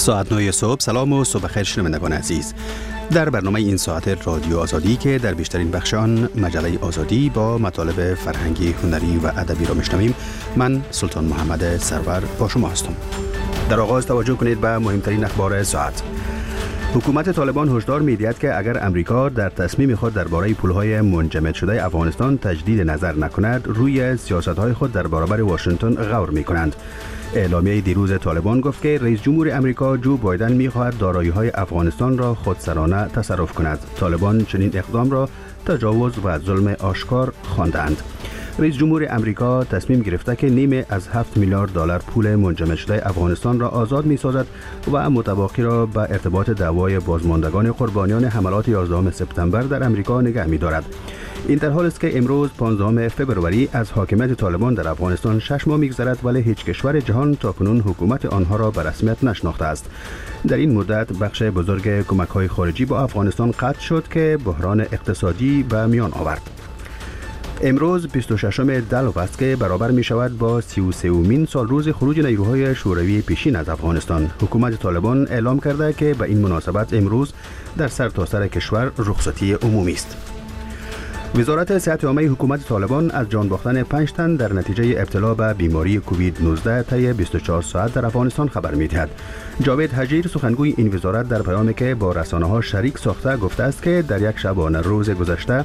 ساعت 9 صبح. سلام و صبح خیر شنوندگان عزیز. در برنامه این ساعت رادیو آزادی که در بیشترین بخش آن مجله آزادی با مطالب فرهنگی، هنری و ادبی را میشنویم، من سلطان محمد سرور با شما هستم. در آغاز توجه کنید به مهمترین اخبار ساعت. حکومت طالبان هشدار می‌دهد که اگر امریکا در تصمیم خود درباره پول‌های منجمد شده افغانستان تجدید نظر نکند، روی سیاست‌های خود در برابر واشنگتن غور می‌کنند. اعلامیه دیروز طالبان گفت که رئیس جمهور امریکا جو بایدن می‌خواهد دارایی‌های افغانستان را خودسرانه تصرف کند. طالبان چنین اقدام را تجاوز و ظلم آشکار خواندند. رئیس جمهور امریکا تصمیم گرفته که نیمه از 7 میلیارد دلار پول منجمد شده افغانستان را آزاد می‌سازد و متباقی را به ارتباط دعوای بازماندگان قربانیان حملات 11 سپتامبر در امریکا نگه می‌دارد. این در حال است که امروز 15 فوریه از حاکمیت طالبان در افغانستان 6 ماه می‌گذرد، ولی هیچ کشور جهان تاکنون حکومت آنها را به رسمیت نشناخته است. در این مدت بخش بزرگ کمک‌های خارجی با افغانستان قطع شد که بحران اقتصادی به میان آورد. امروز 26 دلو است که برابر می شود با 33مین سال روز خروج نیروهای شوروی پیشین از افغانستان. حکومت طالبان اعلام کرده که به این مناسبت امروز در سرتاسر کشور رخصتی عمومی است. وزارت صحت عامه حکومت طالبان از جان باختن 5 تن در نتیجه ابتلا به بیماری کووید 19 طی 24 ساعت در افغانستان خبر می‌دهد. جاوید حجیر سخنگوی این وزارت در پیامی که با رسانه‌ها شریک ساخته گفته است که در یک شبانه روز گذشته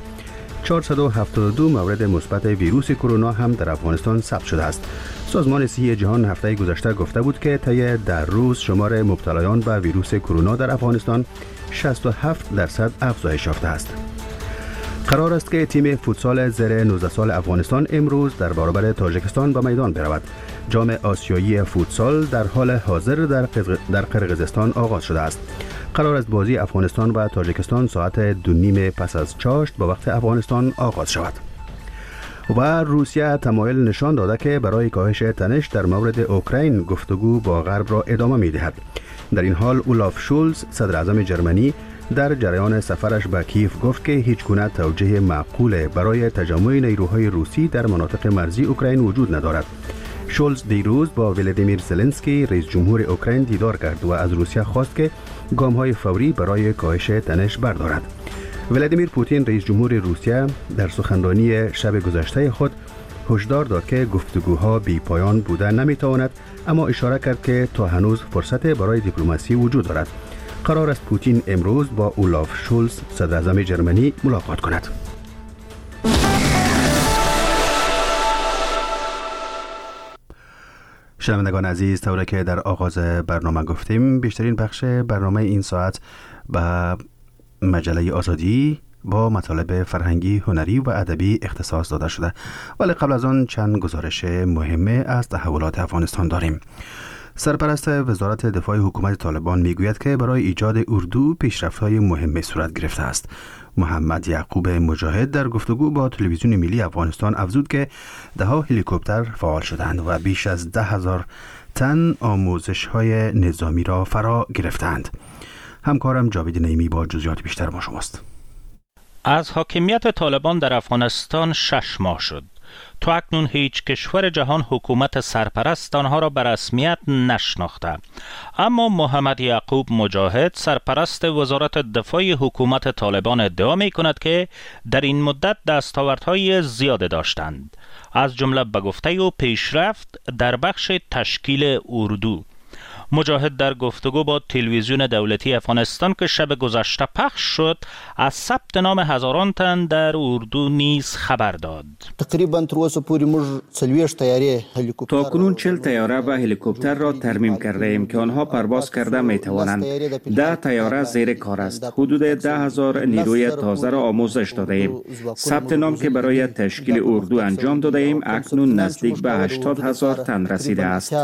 472 مورد مثبت ویروس کرونا هم در افغانستان ثبت شده است. سازمان صحی جهان هفته گذشته گفته بود که طی در روز شمار مبتلایان به ویروس کرونا در افغانستان 67% افزایش یافته است. قرار است که تیم فوتسال زیر 19 سال افغانستان امروز در برابر تاجیکستان به میدان برود. جام آسیایی فوتسال در حال حاضر در قرقیزستان آغاز شده است. قرار است بازی افغانستان و تاجیکستان ساعت 2:30 پس از چاشت با وقت افغانستان آغاز شود. و روسیه تمایل نشان داده که برای کاهش تنش در مورد اوکراین گفتگو با غرب را ادامه می‌دهد. در این حال اولاف شولز صدر اعظم جرمنی در جریان سفرش به کیف گفت که هیچ گونه توجیه معقول برای تجمع نیروهای روسی در مناطق مرزی اوکراین وجود ندارد. شولز دیروز با ولادیمیر زلنسکی رئیس جمهور اوکراین دیدار کرد و از روسیه خواست که گام‌های فوری برای کاهش تنش بردارد. ولادیمیر پوتین رئیس جمهور روسیه در سخنرانی شب گذشته خود هشدار داد که گفتگوها بی پایان بوده نمیتواند، اما اشاره کرد که تا هنوز فرصت برای دیپلماسی وجود دارد. قرار است پوتین امروز با اولاف شولز صدر اعظم جرمنی ملاقات کند. شنوندگان عزیز، طوری که در آغاز برنامه گفتیم، بیشترین بخش برنامه این ساعت به مجله آزادی با مطالب فرهنگی، هنری و ادبی اختصاص داده شده، ولی قبل از آن چند گزارش مهمه از تحولات افغانستان داریم. سرپرست وزارت دفاع حکومت طالبان میگوید که برای ایجاد اردو پیشرفت‌های مهمی صورت گرفته است. محمد یعقوب مجاهد در گفتگو با تلویزیون ملی افغانستان افزود که 10 هلیکوپتر فعال شدند و بیش از 10,000 تن آموزش‌های نظامی را فرا گرفتند. همکارم جاوید نیمی با جزئیات بیشتر با شماست. از حاکمیت طالبان در افغانستان 6 ماه شد. تا اکنون هیچ کشور جهان حکومت سرپرست آنها را به رسمیت نشناخته. اما محمد یعقوب مجاهد سرپرست وزارت دفاع حکومت طالبان ادعا می کند که در این مدت دستاوردهای زیاده داشتند، از جمله به گفته او پیشرفت در بخش تشکیل اردو. مجاهد در گفتگو با تلویزیون دولتی افغانستان که شب گذشته پخش شد از ثبت نام هزاران تن در اردو نیز خبر داد. تقریبا تا کنون 40 طیاره و هلیکوپتر را ترمیم کرده ایم که آنها پرواز کرده می توانند. 10 طیاره زیر کار است. حدود 10,000 نیروی تازه را آموزش داده ایم. ثبت نام که برای تشکیل اردو انجام داده ایم اکنون نزدیک به 80,000 تن رسیده است.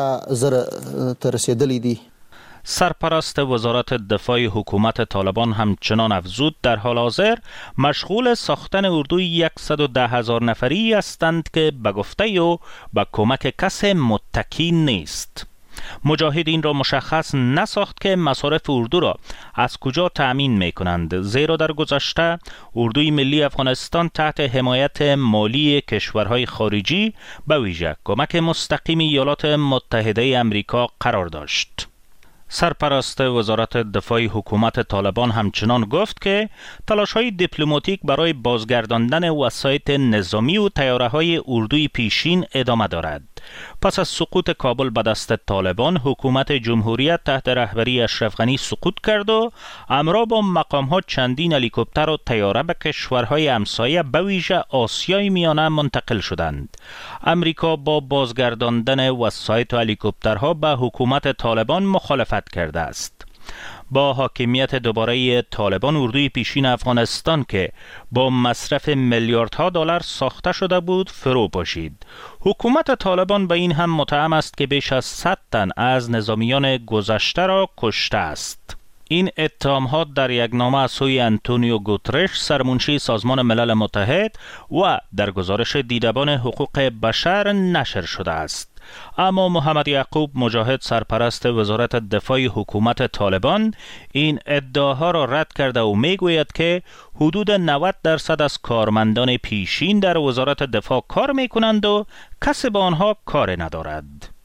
سرپرست وزارت دفاع حکومت طالبان همچنان افزود در حال حاضر مشغول ساختن اردوی 110,000 نفری هستند که به گفته او به کمک کس متکی نیست. مجاهد این را مشخص نساخت که مصارف اردو را از کجا تأمین می کنند، زیرا در گذشته اردوی ملی افغانستان تحت حمایت مالی کشورهای خارجی به ویژه کمک مستقیم ایالات متحده آمریکا قرار داشت. سرپرست وزارت دفاع حکومت طالبان همچنان گفت که تلاش‌های دیپلماتیک برای بازگرداندن وسایط نظامی و طیاره‌های اردوی پیشین ادامه دارد. پس از سقوط کابل به دست طالبان، حکومت جمهوریت تحت رهبری اشرف غنی سقوط کرد و همراه با مقام‌ها چندین هلیکوپتر و طیاره به کشورهای همسایه به ویژه آسیای میانه منتقل شدند. امریکا با بازگرداندن وسایط و هلیکوپترها به حکومت طالبان مخالفت کرده است. با حاکمیت دوباره طالبان، اردوی پیشین افغانستان که با مصرف میلیاردها دلار ساخته شده بود فرو پاشید. حکومت طالبان به این هم متهم است که بیش از 100 تن از نظامیان گذشته را کشته است. این اتهامات در یک نامه از سوی انتونیو گوترش، سرمنشی سازمان ملل متحد و در گزارش دیدبان حقوق بشر نشر شده است. اما محمد یعقوب مجاهد، سرپرست وزارت دفاع حکومت طالبان، این ادعاها را رد کرده و میگوید که حدود 90% از کارمندان پیشین در وزارت دفاع کار میکنند و کسی با آنها کار ندارد.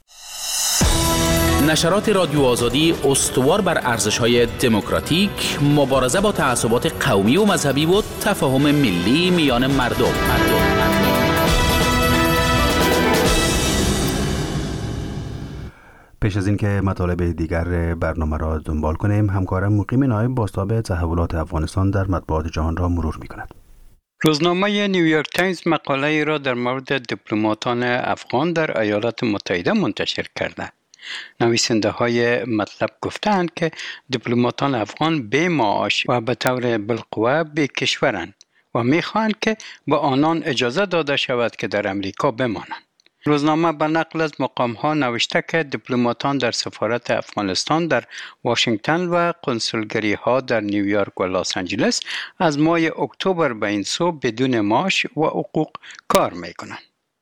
نشرات رادیو آزادی استوار بر ارزش‌های دموکراتیک، مبارزه با تعصبات قومی و مذهبی و تفاهم ملی میان مردم. پیش از اینکه مطالب دیگر برنامه را دنبال کنیم، همکارم مقیم نایب بازتاب تحولات افغانستان در مطبوعات جهان را مرور می‌کند. روزنامه نیویورک تایمز مقاله‌ای را در مورد دیپلماتان افغان در ایالات متحده منتشر کرده. نویسنده های مطلب گفتند که دیپلماتان افغان بی معاش و به طور بالقوه بی کشورند و می‌خواهند که به آنان اجازه داده شود که در امریکا بمانند. روزنامه به نقل از مقام‌ها نوشته که دیپلماتان در سفارت افغانستان در واشنگتن و کنسولگری‌ها در نیویورک و لس آنجلس از ماه اکتبر به این سو بدون معاش و حقوق کار می‌کنند.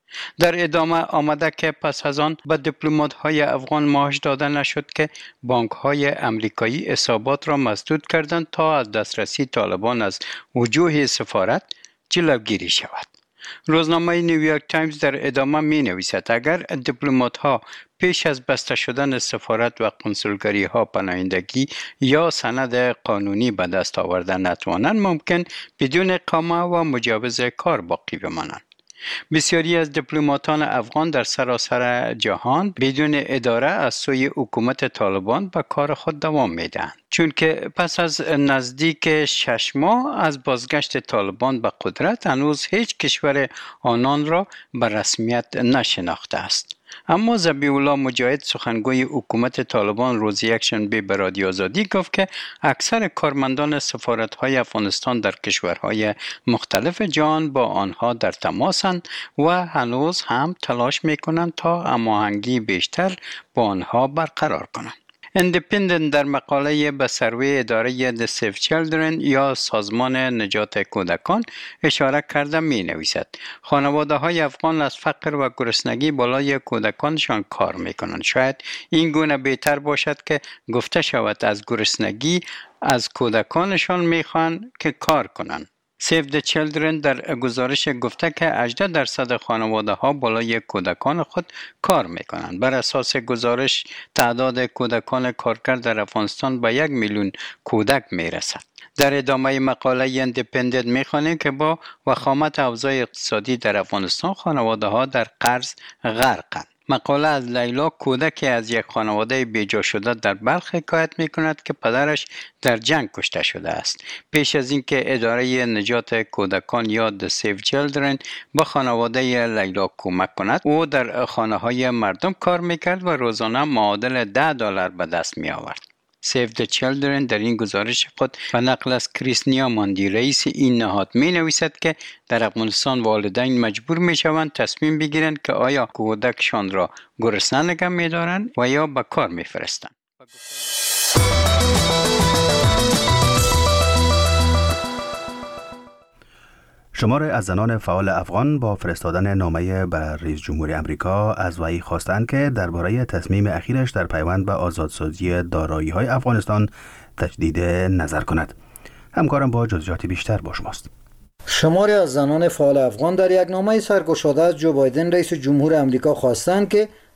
در ادامه آمده که پس از آن به دیپلمات‌های افغان معاش داده نشد که بانک‌های امریکایی حسابات را مسدود کردند تا از دسترسی طالبان از وجوه سفارت جلوگیری شود. روزنامه نیویورک تایمز در ادامه می نویسد اگر دیپلمات‌ها پیش از بسته شدن سفارت و کنسولگری‌ها پناهندگی یا سند قانونی به دست آوردن نتوانند، ممکن بدون اقامه و مجوز کار باقی بمانند. بسیاری از دیپلماتان افغان در سراسر جهان بدون اداره از سوی حکومت طالبان به کار خود دوام می‌دهند، چون که پس از نزدیک 6 ماه از بازگشت طالبان به قدرت هنوز هیچ کشور آنان را به رسمیت نشناخته است. اما ذبیح الله مجاهد، سخنگوی حکومت طالبان، روز یکشنبه به رادیو آزادی گفت که اکثر کارمندان سفارت‌های افغانستان در کشورهای مختلف جهان با آنها در تماسند و هنوز هم تلاش می‌کنند تا هماهنگی بیشتر با آنها برقرار کنند. اندیپندنت در مقاله به سروی اداره The Save Children یا سازمان نجات کودکان اشاره کرده می نویسد خانواده های افغان از فقر و گرسنگی بالای کودکانشان کار می کنند. شاید این گونه بهتر باشد که گفته شود از گرسنگی از کودکانشان می خواهند که کار کنند. Save the Children در گزارش گفته که 18% خانواده ها بالای کودکان خود کار میکنند. بر اساس گزارش تعداد کودکان کارگر در افغانستان به 1 میلیون کودک میرسد. در ادامه مقاله اندیپندنت میخوانیم که با وخامت اوضاع اقتصادی در افغانستان خانواده ها در قرض غرقند. مقاله از لیلا، کودکی از یک خانواده بیجا شده در بلخ، حکایت می‌کند که پدرش در جنگ کشته شده است. پیش از اینکه اداره نجات کودکان یا The Save Children به خانواده لیلا کمک کند، او در خانه‌های مردم کار می‌کرد و روزانه معادل $10 به دست می‌آورد. Save the Children در این گزارش خود به نقل از کریس نیاماندی، رئیس این نهاد، می نویسد که در افغانستان والدین مجبور می شوند تصمیم بگیرند که آیا کودکشان را گرسنه نگه می دارند و یا به کار می فرستند. شمار از زنان فعال افغان با فرستادن نامه به رئیس جمهور امریکا از وی خواستند که درباره تصمیم اخیرش در پیوند به آزادسازی دارایی‌های افغانستان تجدید نظر کند. همکارم با جزئیات بیشتر با شماست. شماری از زنان فعال افغان در یک نامه سرگشاده از جو بایدن رئیس جمهور امریکا خواستند که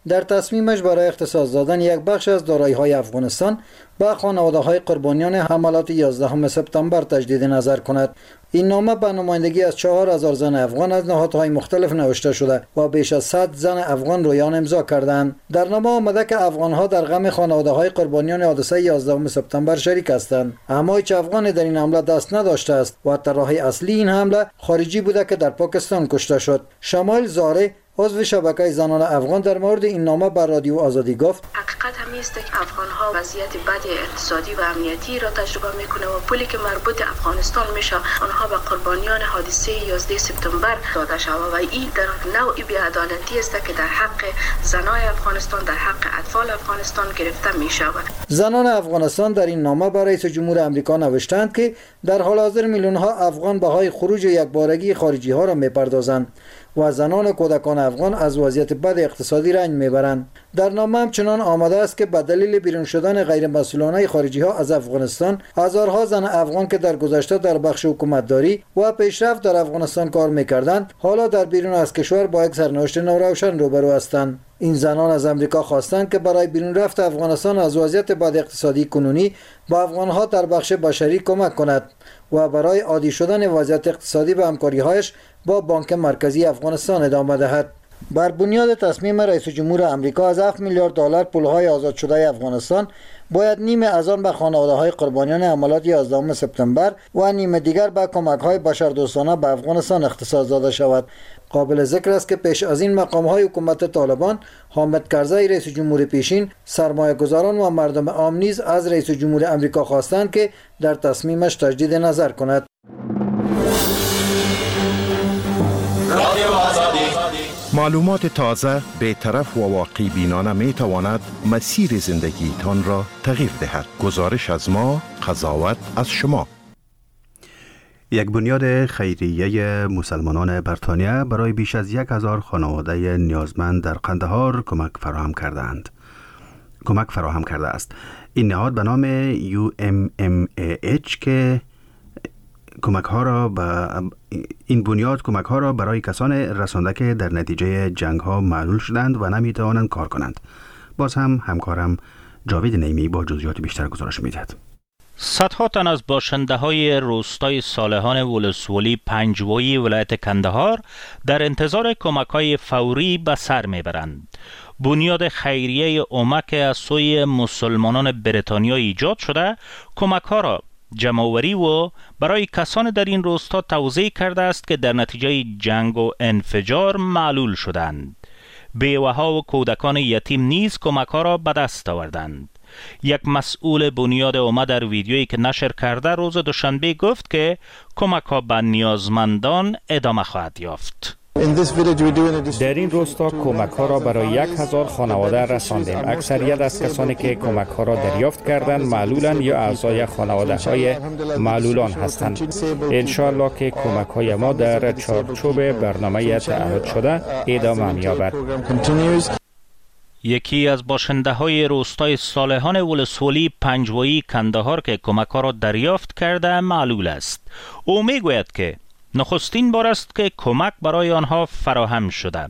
در تصمیمش برای اختصاص دادن یک بخش از دارایی‌های افغانستان به خانواده‌های قربانیان حملات 11 سپتامبر تجدید نظر کند. این نامه به نمایندگی از 4000 زن افغان از نهادهای مختلف نوشته شده و بیش از 100 زن افغان رویان امضا کردند. در نامه آمده که افغان‌ها در غم خانواده‌های قربانیان حادثه 11 سپتامبر شریک هستند، اما هیچ افغانی در این حمله دست نداشته است و طراح اصلی این حمله خارجی بوده که در پاکستان کشته شد. شمایل زاره، عضو شبکه زنان افغان، در مورد این نامه بر رادیو آزادی گفت: حقیقت همین است که افغان‌ها وضعیت بد اقتصادی و امنیتی را تجربه میکنه و پولی که مربوط افغانستان میشه آنها به قربانیان حادثه 11 سپتامبر داده شده و این در نوعی بی‌عدالتی است که در حق زنان افغانستان، در حق اطفال افغانستان گرفته میشود. زنان افغانستان در این نامه برای رئیس جمهور آمریکا نوشتند که در حال حاضر میلیون‌ها افغان بهای خروج یکبارگی خارجی‌ها را میپردازند و زنان و کودکان افغان از وضعیت بد اقتصادی رنج میبرند. در نامه همچنان آمده است که به دلیل بیرون شدن غیر مسئولانه خارجی ها از افغانستان، هزارها زن افغان که در گذشته در بخش حکومتداری و پیشرفت در افغانستان کار میکردند، حالا در بیرون از کشور با یک سرنوشت ناروشن روبرو هستند. این زنان از امریکا خواستند که برای بیرون رفت افغانستان از وضعیت بد اقتصادی کنونی با افغانها در بخش بشری کمک کند و برای عادی شدن وضعیت اقتصادی به همکاری‌هایش با بانک مرکزی افغانستان ادامه دهد. بر بنیاد تصمیم رئیس جمهور آمریکا از 7 میلیارد دلار پولهای آزاد شده افغانستان باید نیمه از آن به خانواده‌های قربانیان حملات 11 سپتامبر و نیمه دیگر به کمک‌های بشردوستانه به افغانستان اختصاص داده شود. قابل ذکر است که پیش از این مقام‌های حکومت طالبان، حامد کرزی رئیس جمهور پیشین، سرمایه‌گذاران و مردم عام نیز از رئیس جمهور آمریکا خواستند که در تصمیمش تجدید نظر کند. معلومات تازه، بی‌طرف و واقعی بینانه می تواند مسیر زندگیتان را تغییر دهد. گزارش از ما، قضاوت از شما. یک بنیاد خیریه مسلمانان بریتانیا برای بیش از 1000 خانواده نیازمند در قندهار کمک فراهم کرده است. این نهاد به نام UMMAH که این بنیاد کمک ها را برای کسان رسانده که در نتیجه جنگ ها معلول شدند و نمی توانند کار کنند. باز هم همکارم جاوید نیمی با جزئیات بیشتر گزارش می‌دهد. صدها تن از باشنده های روستای صالحان ولسوالی پنجوایی ولایت کندهار در انتظار کمک های فوری به سر میبرند. بنیاد خیریه اومک از سوی مسلمانان بریتانیا ایجاد شده کمک ها را جمع‌آوری و برای کسان در این روستا توزیع کرده است که در نتیجه جنگ و انفجار معلول شدند. بیوه‌ها و کودکان یتیم نیز کمک‌ها را به دست آوردند. یک مسئول بنیاد اومه در ویدیویی که نشر کرده روز دوشنبه گفت که کمک‌ها به نیازمندان ادامه خواهد یافت. در این روستا کمک ها را برای 1000 خانواده رساندیم. اکثریت از کسانی که کمک ها را دریافت کردند معلولان یا اعضای خانواده های معلولان هستند. انشاءالله که کمک های ما در چارچوب برنامه تعهد شده ادامه می‌یابد. یکی از باشنده های روستای صالحان ولسوالی پنجوایی کندهار که کمک ها را دریافت کرده معلول است. او میگوید که نخستین بار است که کمک برای آنها فراهم شده.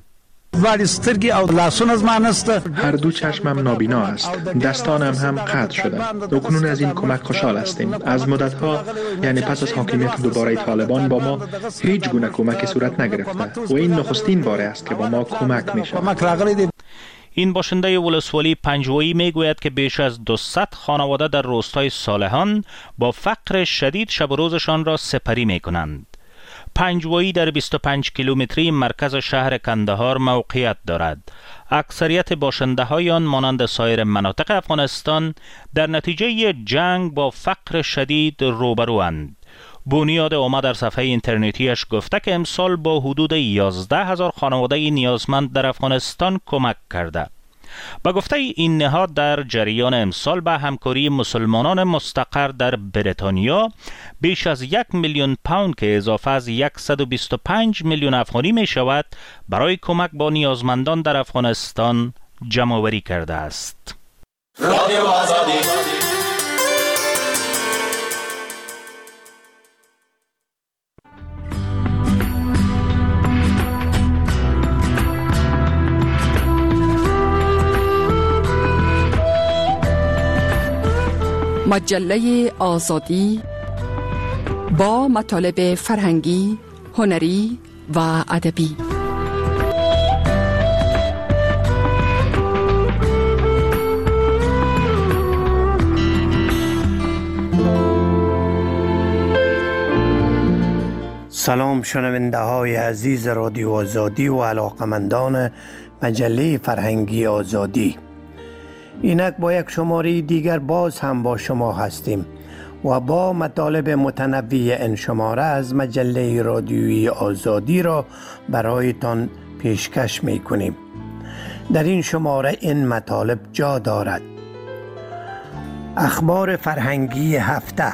هر دو چشمم نابینا است، دستانم هم قطع شده. اکنون از این کمک خوشحال هستیم. از مدتها، یعنی پس از حاکمیت دوباره طالبان، با ما هیچ گونه کمکی صورت نگرفته و این نخستین بار است که با ما کمک می شود. این باشنده ولسوالی پنجوایی میگوید که بیش از 200 خانواده در روستای صالحان با فقر شدید شب و روزشان را سپری می کنند. پنجوایی در 25 کیلومتری مرکز شهر کندهار موقعیت دارد. اکثریت باشنده های آن مانند سایر مناطق افغانستان در نتیجه جنگ با فقر شدید روبروند. بنیاد اومه در صفحه اینترنتیش گفته که امسال با حدود 11,000 خانواده نیازمند در افغانستان کمک کرده. با گفته این نهاد در جریان امسال به همکاری مسلمانان مستقر در بریتانیا بیش از 1 میلیون پوند که اضافه از 125 میلیون افغانی می شود برای کمک با نیازمندان در افغانستان جمع‌آوری کرده است. رادیو آزادی. مجله آزادی با مطالب فرهنگی، هنری و ادبی. سلام شنونده های عزیز رادیو آزادی و علاقمندان مجله فرهنگی آزادی. اینک با یک شماره دیگر باز هم با شما هستیم و با مطالب متنوع این شماره از مجله رادیویی آزادی را برایتان پیشکش می کنیم. در این شماره این مطالب جا دارد: اخبار فرهنگی هفته،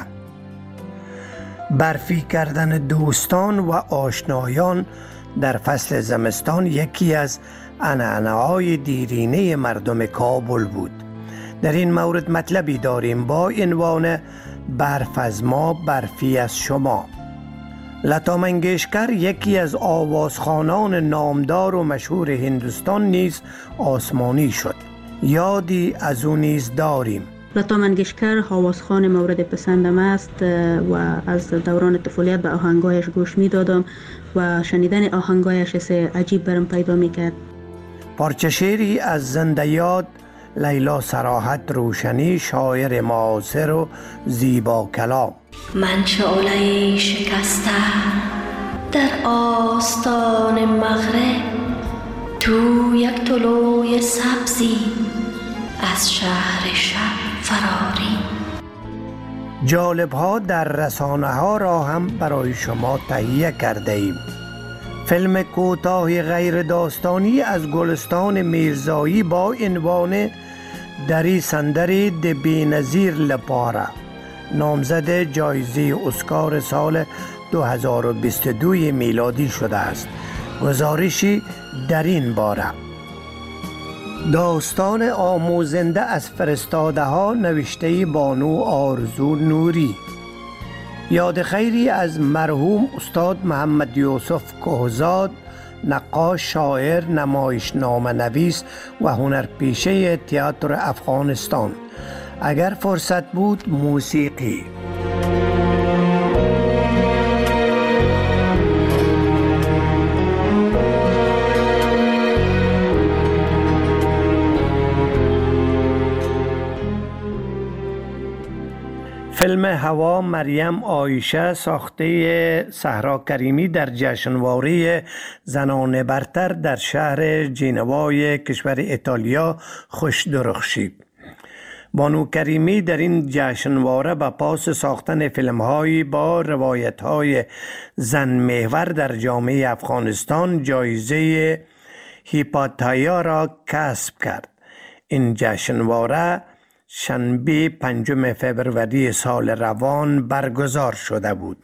برفی کردن دوستان و آشنایان در فصل زمستان یکی از عنعنه‌های دیرینه مردم کابل بود. در این مورد مطلبی داریم با عنوان برف از ما، برفی از شما. لتا منگیشکر یکی از آوازخوانان نامدار و مشهور هندوستان نیز آسمانی شد. یادی از او نیز داریم. لتا منگیشکر آوازخوان مورد پسندم است و از دوران طفولیت به آهنگایش گوش می دادم و شنیدن آهنگایش عجیب برم پیدا می کرد. پارچه شعری از زنده یاد لیلا صراحت روشنی، شاعر معاصر و زیبا کلام. من شعله شکسته در آستان مغرب، تو یک طلوع سبزی از شهر شب فراری. جالب ها در رسانه ها را هم برای شما تهیه کرده ایم. فیلم کوتاه غیر داستانی از گلستان میرزایی با عنوان دری سندری د بی‌نظیر لپاره نامزد جایزه اسکار سال 2022 میلادی شده است. گزارشی در این باره: داستان آموزنده از فرستاده ها، نوشته بانو آرزو نوری. یاد خیری از مرحوم استاد محمد یوسف کهزاد، نقاش، شاعر، نمایشنامه نویس و هنرپیشه تئاتر افغانستان. اگر فرصت بود موسیقی. فیلم هوا مریم عایشه ساخته صحرا کریمی در جشنواره زنان برتر در شهر جنوای کشور ایتالیا خوش درخشید. بانو کریمی در این جشنواره به پاس ساختن فیلم‌هایی با روایت‌های زن محور در جامعه افغانستان جایزه هیپاتایا را کسب کرد. این جشنواره شنبه 5 فوریه سال روان برگزار شده بود.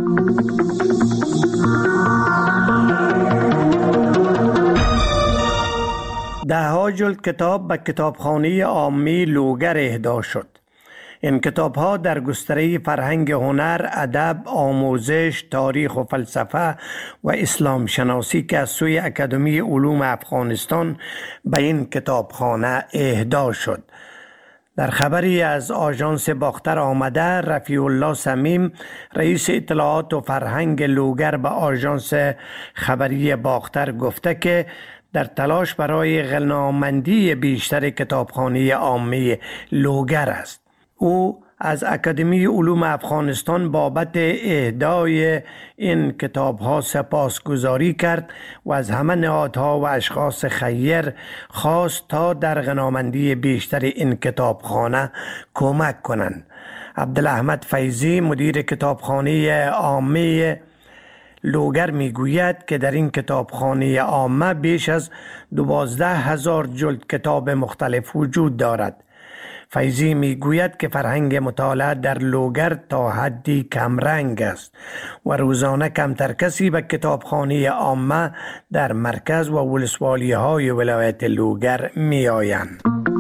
ده‌ها جلد کتاب به کتابخانه عامی لوگر اهدا شد. این کتاب‌ها در گستره فرهنگ، هنر، ادب، آموزش، تاریخ و فلسفه و اسلام شناسی که از سوی اکادمی علوم افغانستان به این کتابخانه اهدا شد. در خبری از آژانس باختر آمده، رفیع الله صمیم رئیس اطلاعات و فرهنگ لوگر به آژانس خبری باختر گفته که در تلاش برای غنامندی بیشتر کتابخانه عامی لوگر است. او از اکادمی علوم افغانستان بابت اهدای این کتاب‌ها سپاسگزاری کرد و از همه نهادها و اشخاص خیر خواست تا در غنامندی بیشتر این کتابخانه کمک کنند. عبدالاحمد فیضی مدیر کتابخانه عامه لوگر میگوید که در این کتابخانه عامه بیش از 12,000 جلد کتاب مختلف وجود دارد. فیضی میگوید که فرهنگ مطالعه در لوگر تا حدی کمرنگ است و روزانه کمتر کسی به کتابخانه عامه در مرکز و ولسوالی های ولایت لوگر می آیند.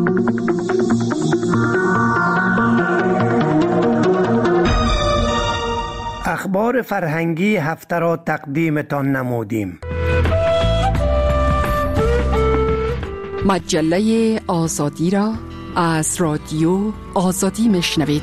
اخبار فرهنگی هفته را تقدیمتان نمودیم. مجله آزادی را از رادیو آزادی میشنوید.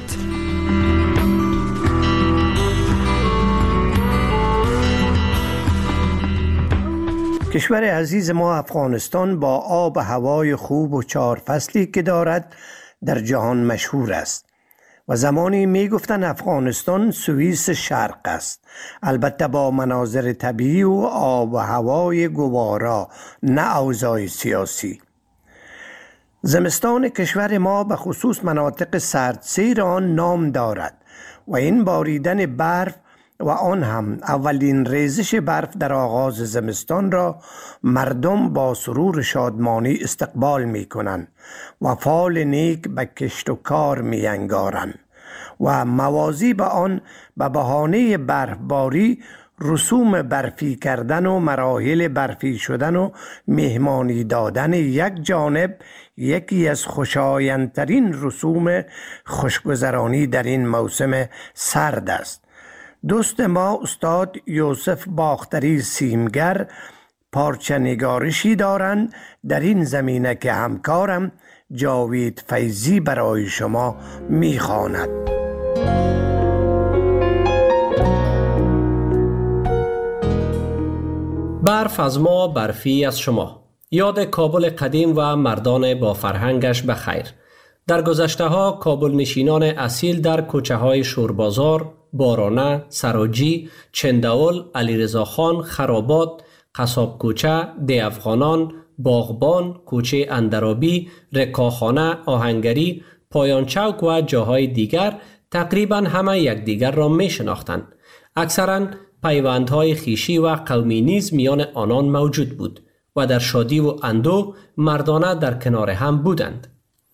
کشور عزیز ما افغانستان با آب و هوای خوب و 4 فصلی که دارد در جهان مشهور است و زمانی می گفتن افغانستان سوئیس شرق است، البته با مناظر طبیعی و آب و هوای گوارا، نه اوضاع سیاسی. زمستان کشور ما به خصوص مناطق سردسیر آن نام دارد و این باریدن برف و آن هم اولین ریزش برف در آغاز زمستان را مردم با سرور شادمانی استقبال می کنند و فال نیک به کشت و کار می انگارند و موازی به آن به بهانه برفباری رسوم برفی کردن و مراحل برفی شدن و مهمانی دادن یک جانب یکی از خوشایندترین رسوم خوشگذرانی در این موسم سرد است. دوست ما استاد یوسف باختری سیمگر پارچه نگارشی دارند در این زمینه که همکارم جاوید فیضی برای شما میخواند. برف از ما، برفی از شما. یاد کابل قدیم و مردان با فرهنگش بخیر. در گذشته ها کابل نشینان اصیل در کوچه های شوربازار، بارانه، سراجی، چنداول، علیرضا خان، خرابات، قصاب کوچه، دی افغانان، باغبان، کوچه اندرابی، رکاخانه، آهنگری، پایان چوک و جاهای دیگر تقریبا همه یکدیگر را می شناختند. اکثرا پیوندهای خیشی و قومی نیز میان آنان موجود بود و در شادی و اندوه مردانه در کنار هم بودند.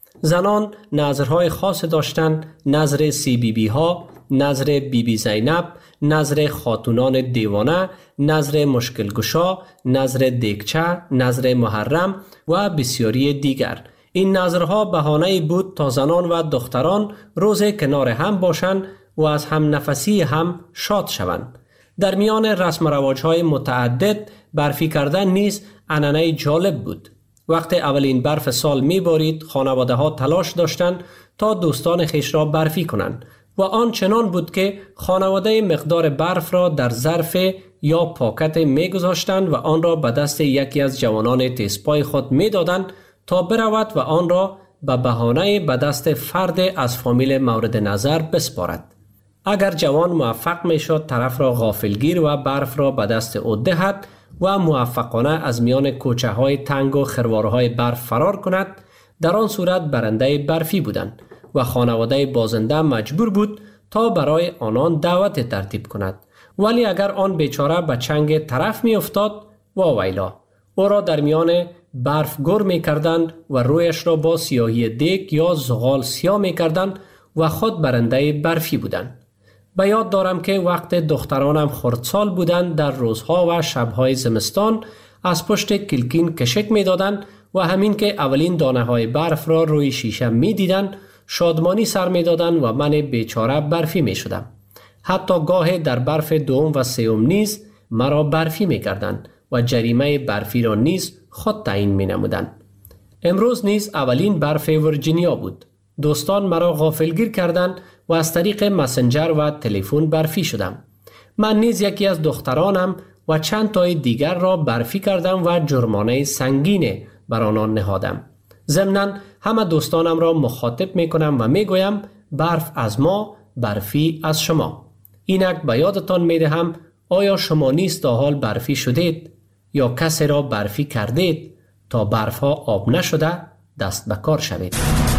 زنان نظرهای خاص داشتند، نظر سی بی بی ها، نظر بی بی زینب، نظر خاتونان دیوانه، نظر مشکلگشا، نظر دیگچه، نظر محرم و بسیاری دیگر. این نظرها بهانه‌ای بود تا زنان و دختران روز کنار هم باشند و از هم نفسی هم شاد شوند. در میان رسم و رواج‌های متعدد برفی کردن نیز عنعنه جالب بود. وقتی اولین برف سال می‌بارید، خانواده‌ها تلاش داشتند تا دوستان خویش را برفی کنند و آن چنان بود که خانواده مقدار برف را در ظرف یا پاکت می‌گذاشتند و آن را به دست یکی از جوانان تیزپای خود می‌دادند تا برود و آن را به بهانه به دست فرد از فامیل مورد نظر بسپارد. اگر جوان موفق می‌شد طرف را غافلگیر و برف را به دست او دهد و موفقانه از میان کوچه‌های تنگ و خروارهای برف فرار کند، در آن صورت برنده برفی بودند و خانواده بازنده مجبور بود تا برای آنان دعوت ترتیب کند. ولی اگر آن بیچاره به چنگ طرف می افتاد، واویلا، او را در میان برف گر می کردند و رویش را با سیاهی دیگ یا زغال سیاه می کردند و خود برنده برفی بودند. به یاد دارم که وقت دخترانم خردسال بودند، در روزها و شبهای زمستان از پشت کلکین کشک می دادند و همین که اولین دانه های برف را روی شیشه می دیدند شادمانی سر می دادند و من بیچاره برفی می شدم. حتی گاه در برف دوم و سوم نیز مرا برفی می کردند و جریمه برفی را نیز خود تعیین می نمودند. امروز نیز اولین برف ورجینیا بود. دوستان مرا غافلگیر کردند و از طریق مسنجر و تلفن برفی شدم. من نیز یکی از دخترانم و چند تای دیگر را برفی کردم و جرمانه سنگین بر آنان نهادم. ضمناً همه دوستانم را مخاطب می کنم و می گویم برف از ما، برفی از شما. اینک به یادتان می دهم، آیا شما نیز تا حال برفی شدید یا کسی را برفی کردید تا برف ها آب نشده دست به کار شوید.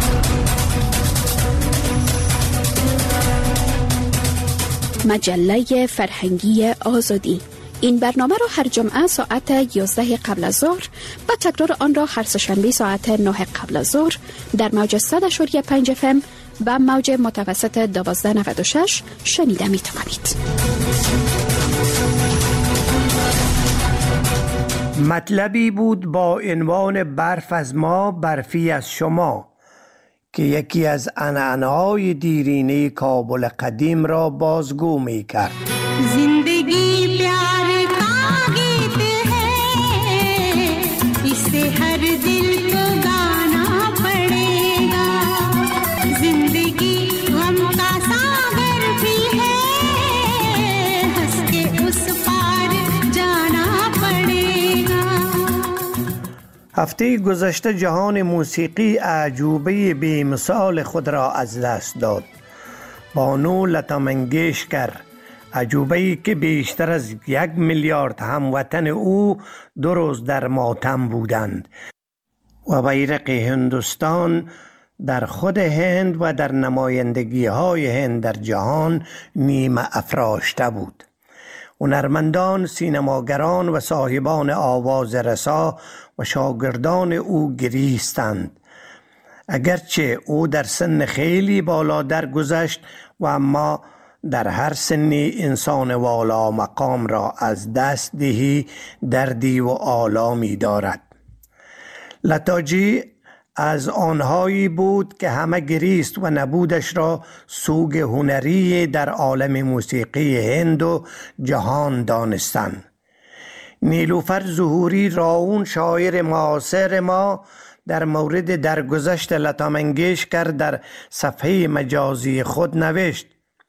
مجله فرهنگی آزادی. این برنامه را هر جمعه ساعت 11 قبل از ظهر و تکرار آن را هر سه‌شنبه ساعت 9 قبل از ظهر در موج 100.5 FM و موج متوسط 1296 شنیده می توانید. مطلبی بود با عنوان برف از ما، برفی از شما که یکی از عنعنه‌های دیرینه کابل قدیم را بازگو می کرد. زندگی پیار کا گیت ہے، اسے ہر دل کو گانا پڑے گا. هفته گذشته جهان موسیقی اعجوبه بی مثال خود را از دست داد. بانو لتا منگیشکر، اعجوبه‌ای که بیشتر از 1 میلیارد هموطن او 2 روز در ماتم بودند و بیرق هندوستان در خود هند و در نمایندگی های هند در جهان نیمه افراشته بود. هنرمندان، سینماگران و صاحبان آواز رسا و شاگردان او گریستند. اگرچه او در سن خیلی بالا درگذشت و اما در هر سنی انسان والا مقام را از دست دهی دردی و آلامی دارد. لتاجی از آنهایی بود که همه گریست و نبودش را سوگ هنری در عالم موسیقی هند و جهان دانستند. نیلوفر ظهوری راون شاعر معاصر ما در مورد درگذشت لتا منگیشکر در صفحه مجازی خود نوشت: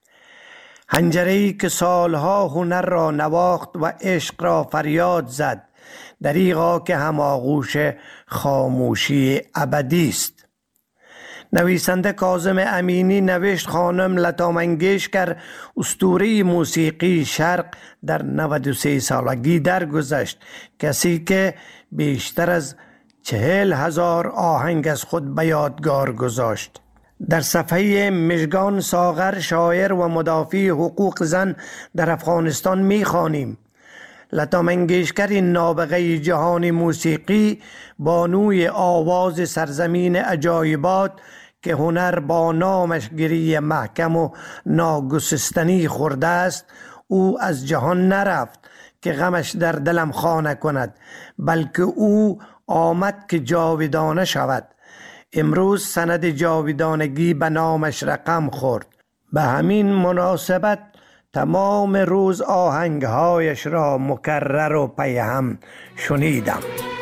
حنجره‌ای که سالها هنر را نواخت و عشق را فریاد زد، دریغا که هماغوش خاموشی ابدی است. نویسنده کاظم امینی نوشت خانم لتا منگیشکر اسطوره موسیقی شرق در 93 سالگی درگذشت، کسی که بیشتر از 40,000 آهنگ از خود به یادگار گذاشت. در صفحه مژگان ساغر، شاعر و مدافع حقوق زن در افغانستان می‌خوانیم: لتا منگیشکر نابغه جهان موسیقی، بانوی آواز سرزمین عجایبات که هنر با نامش گری محکم و ناگسستنی خورده است، او از جهان نرفت که غمش در دلم خانه کند، بلکه او آمد که جاودانه شود. امروز سند جاودانگی به نامش رقم خورد. به همین مناسبت تمام روز آهنگهایش را مکرر و پی هم شنیدم.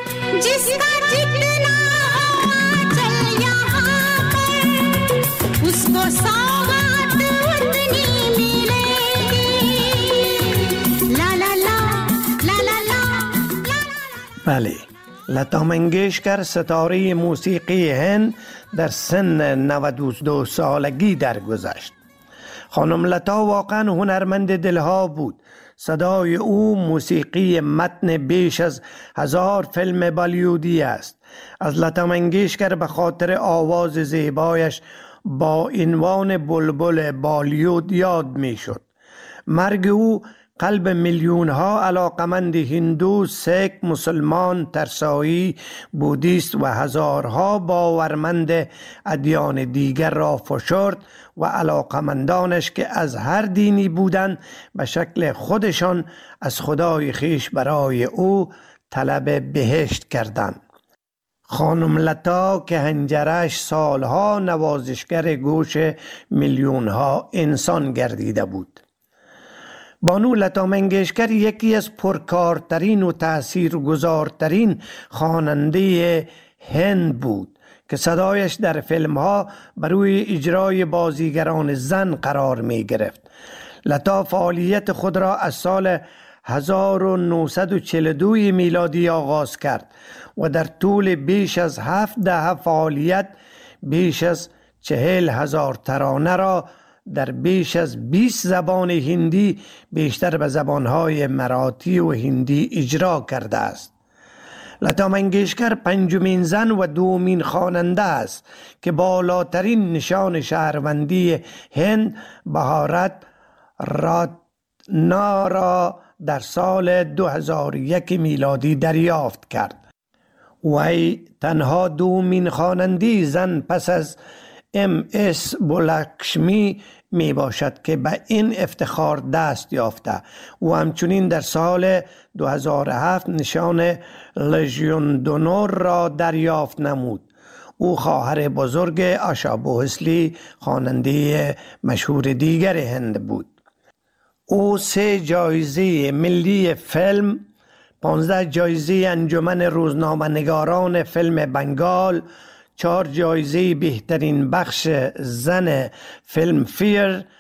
بله، لتا منگیشکر ستاره موسیقی هند در سن 92 سالگی درگذشت. خانم لتا واقعا هنرمند دلها بود. صدای او موسیقی متن بیش از 1000 فیلم بالیوودی است. از لتا منگیشکر به خاطر آواز زیبایش با عنوان بلبل بالیوود یاد می شد. مرگ او قلب میلیون ها علاقمند هندو، سیک، مسلمان، ترسایی، بودیست و هزارها باورمند ادیان دیگر را فشرد و علاقمندانش که از هر دینی بودند به شکل خودشان از خدای خیش برای او طلب بهشت کردند. خانم لتا که حنجره‌اش سالها نوازشگر گوش میلیون ها انسان گردیده بود. بانو لتا منگیشکر یکی از پرکارترین و تاثیرگذارترین خواننده هند بود که صدایش در فیلم ها بر روی اجرای بازیگران زن قرار می گرفت. لتا فعالیت خود را از سال 1942 میلادی آغاز کرد و در طول بیش از 7 دهه فعالیت بیش از 40,000 ترانه را در بیش از 20 زبان هندی بیشتر به زبانهای مراتی و هندی اجرا کرده است. لتا منگیشکر 5مین زن و 2مین خواننده است که بالاترین نشان شهروندی هند بهارت راتنا را در سال 2001 میلادی دریافت کرد. وی تنها 2مین خواننده زن پس از MS بولاکشمی می باشد که به این افتخار دست یافته و همچنین در سال 2007 نشان لژیون دونور را دریافت نمود. او خواهر بزرگ آشا بوهسلی خواننده مشهور دیگر هند بود. او 3 جایزه ملی فیلم، 15 جایزه انجمن روزنامه‌نگاران فیلم بنگال، 4 جایزه بهترین بخش زن فیلم فیر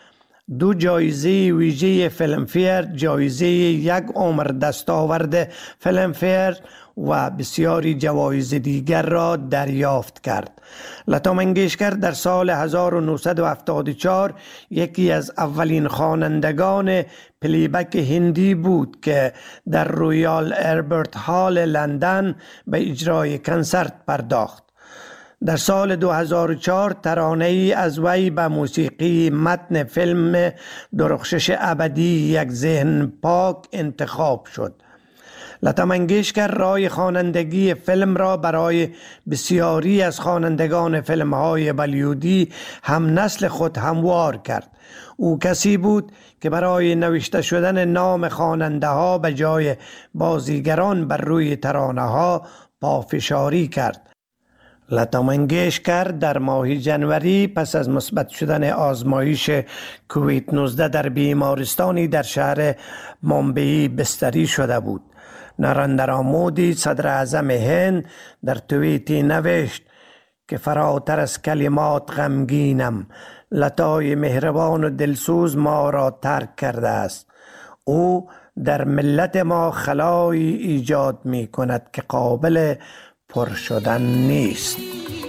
2 جایزه ویژه فیلمفیر، جایزه 1 عمر دستاورد فیلمفیر و بسیاری جوایز دیگر را دریافت کرد. لتا منگیشکر در سال 1974 یکی از اولین خوانندگان پلیبک هندی بود که در رویال البرت هال لندن به اجرای کنسرت پرداخت. در سال 2004 ترانه‌ای از وی به موسیقی متن فیلم درخشش ابدی یک ذهن پاک انتخاب شد. لتا منگیشکر راه خوانندگی فیلم را برای بسیاری از خوانندگان فیلم‌های بالیوودی هم نسل خود هموار کرد. او کسی بود که برای نوشته شدن نام خواننده‌ها به جای بازیگران بر روی ترانه‌ها پافشاری کرد. لتا منگیشکر در ماه جنوری پس از مثبت شدن آزمایش کووید 19 در بیمارستانی در شهر ممبئی بستری شده بود. نریندرا مودی صدر اعظم هند در توییتی نوشت که فراتر از کلمات غمگینم، لتای مهربان و دلسوز ما را ترک کرده است. او در ملت ما خلایی ایجاد می کند که قابل پر شدن نیست.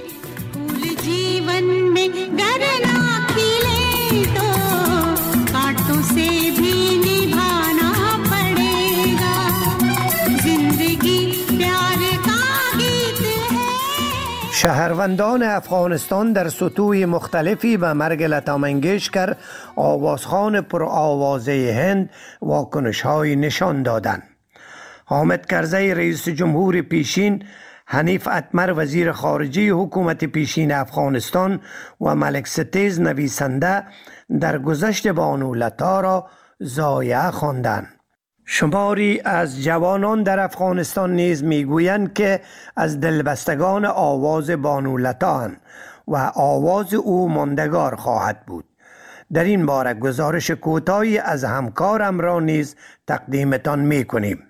شهروندان افغانستان در سطوح مختلفی به مرگ لتا منگیشکر آوازخوان پرآوازه هند واکنش‌های نشان دادند. حامد کرزی رئیس جمهور پیشین، حنیف اتمر وزیر خارجه حکومت پیشین افغانستان و ملک ستیز نویسنده درگذشت بانو لتا را ضایعه خواندند. شماری از جوانان در افغانستان نیز میگویند که از دلبستگان آواز بانو لتا اند و آواز او ماندگار خواهد بود. در این باره گزارش کوتاهی از همکارم را نیز تقدیمتان میکنیم.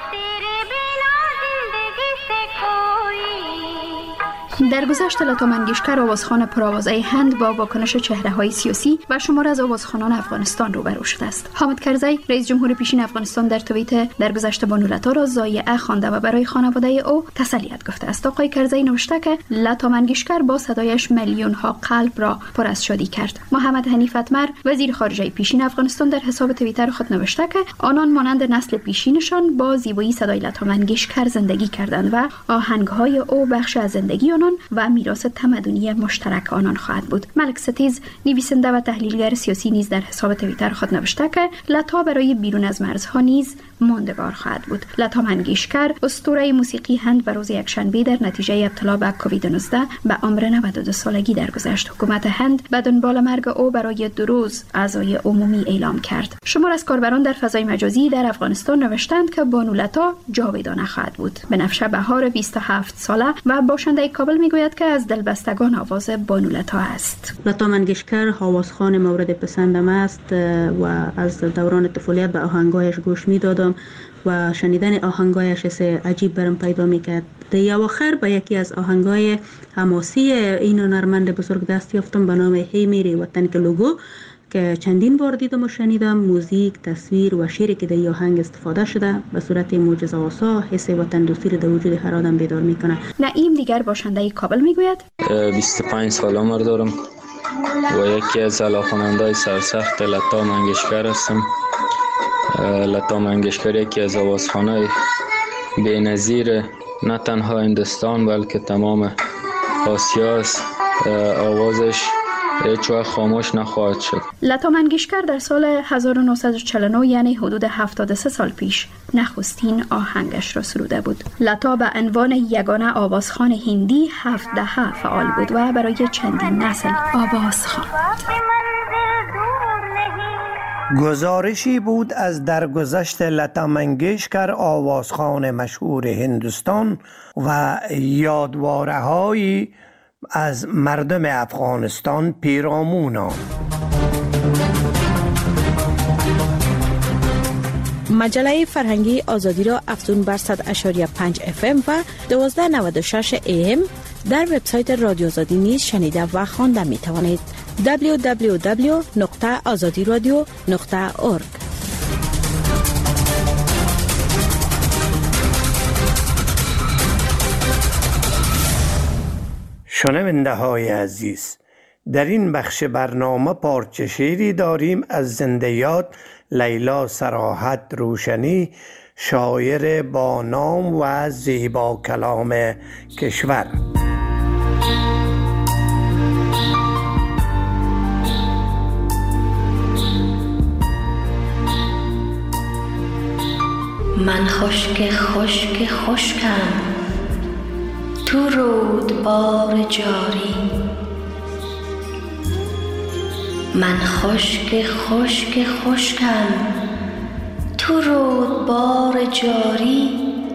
در گذشته لتا منگیشکر آوازخوان پرآوازه هند با واکنش چهره‌های سیاسی و شمار از آوازخوانان افغانستان روبرو شده است. حامد کرزی رئیس جمهور پیشین افغانستان در توییت در گذشته بانو لتا را ضایعه خوانده و برای خانواده او تسلیت گفته است. آقای کرزی نوشته که لتا منگیشکر با صدایش میلیون ها قلب را پر از شادی کرد. محمد حنیف اتمر وزیر خارجه پیشین افغانستان در حساب توییتر خود نوشته که آنان مانند نسل پیشینشان با زیبایی صدای لتا منگیشکر زندگی کردند و آهنگ‌های او بخش از زندگی آنان و میراث تمدنی مشترک آنان خواهد بود. ملک ستیز نویسنده و تحلیلگر سیاسی نیز در حساب توییتر خود نوشته که لتا برای بیرون از مرزها نیز ماندگار خواهد بود. لتا منگیشکر اسطوره موسیقی هند و روز یکشنبه در نتیجه ابتلا به کووید 19 به عمر 92 سالگی درگذشت. حکومت هند به دنبال مرگ او برای 2 روز عزای عمومی اعلام کرد. شمار از کاربران در فضای مجازی در افغانستان نوشتند که بانو لتا جاودانه خواهد بود. بنفشه بهار 27 ساله و باشنده کابل میگوید که از دلبستگان آواز بانو لتا است. لتا منگیشکر آوازخوان مورد پسندم است و از دوران طفولیت به آهنگایش گوش میدادم و شنیدن آهنگایش عجیب برم پیدا میکرد. در اواخر به یکی از آهنگای حماسی این هنرمند بزرگ دست یافتم به نام هی میری وطن که لوگو که چندین بار دیدم و شنیدم. موزیک، تصویر و شعری که در این آهنگ استفاده شده به صورت معجزه‌آسا حس وطن دوستی را در وجود هر آدم بیدار میکنه. نعیم دیگر باشنده کابل میگوید 25 سال عمر دارم و یکی از علاقه‌مندان سرسخت لتا منگیشکر هستم. لتا منگیشکر یکی از آوازخوان‌های بی‌نظیر نه تنها هندوستان بلکه تمام آسیا است. آوازش هیچ وقت خاموش نخواهد شد. لتا منگیشکر در سال 1949 یعنی حدود 73 سال پیش نخستین آهنگش را سروده بود. لتا به عنوان یگانه آوازخوان هندی 17 فعال بود و برای چندین نسل آواز خواند. گزارشی بود از درگذشت لتا منگیشکر آوازخوان مشهور هندوستان و یادواره‌هایی از مردم افغانستان پیرامون. مجله فرهنگی آزادی را افزون بر 100.5 FM و 1296 AM در وبسایت رادیو آزادی نیز شنیده و خوانده می توانید. www.azadiradio.org. شنونده های عزیز، در این بخش برنامه پارچه شعری داریم از زنده یاد لیلا صراحت روشنی، شاعر با نام و زیبا کلام کشور. من خشکم تو رودبار جاری، من خشکم تو رودبار جاری،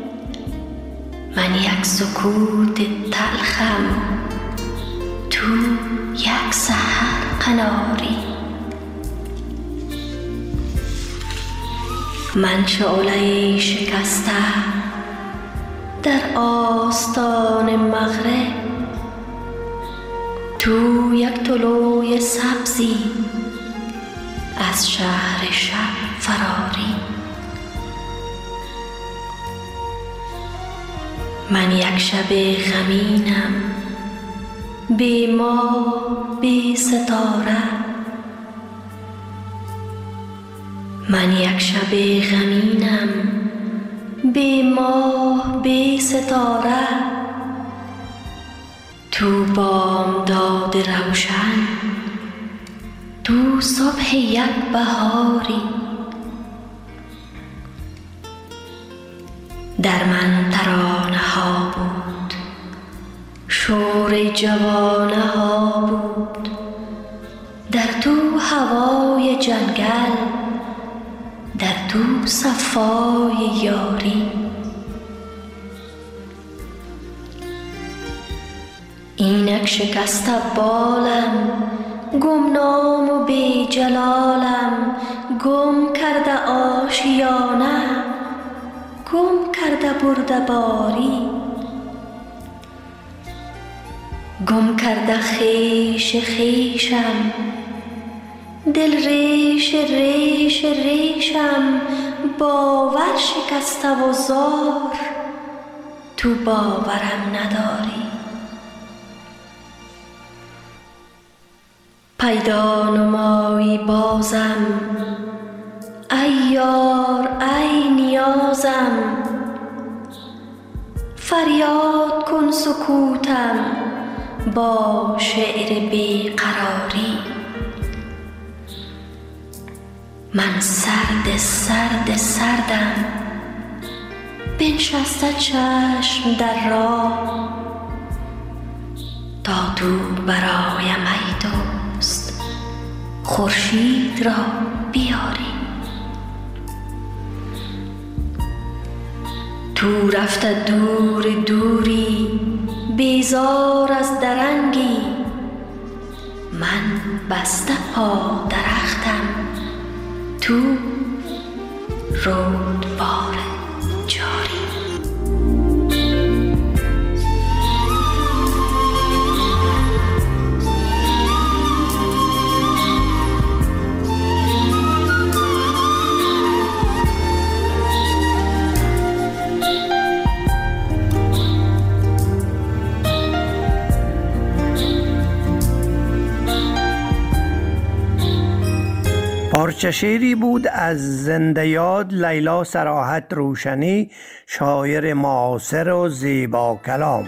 من یک سکوت تلخم تو یک سحر قناری، من شعله شکسته در آستان مغرب، تو یک طلوع سبزی از شهر شب فراری، من یک شب غمینم بی ماه بی ستاره، من یک شب غمینم بی ماه بی ستاره، تو بامداد روشن تو صبح یک بهاری، در من ترانه ها بود، شور جوانه ها بود، در تو هوای جنگل، در تو صفای یاری، اینک شکست بالم، گمنام و بی جلالم، گم کرده آشیانه، گم کرده برده باری، گم کرده خیشم، دل ریشم، باور شکسته و زار، تو باورم نداری، پیدا نمایی بازم، ای یار ای نیازم، فریاد کن سکوتم با شعر بیقراری، من سردم بنشسته چشم در راه، تا تو برایم ای دوست خورشید را بیاری، تو رفته دوری بیزار از درنگی، من بسته پا درختم تو رودبار جاری. پارچه شعری بود از زنده یاد لیلا صراحت روشنی، شاعر معاصر و زیبا کلام.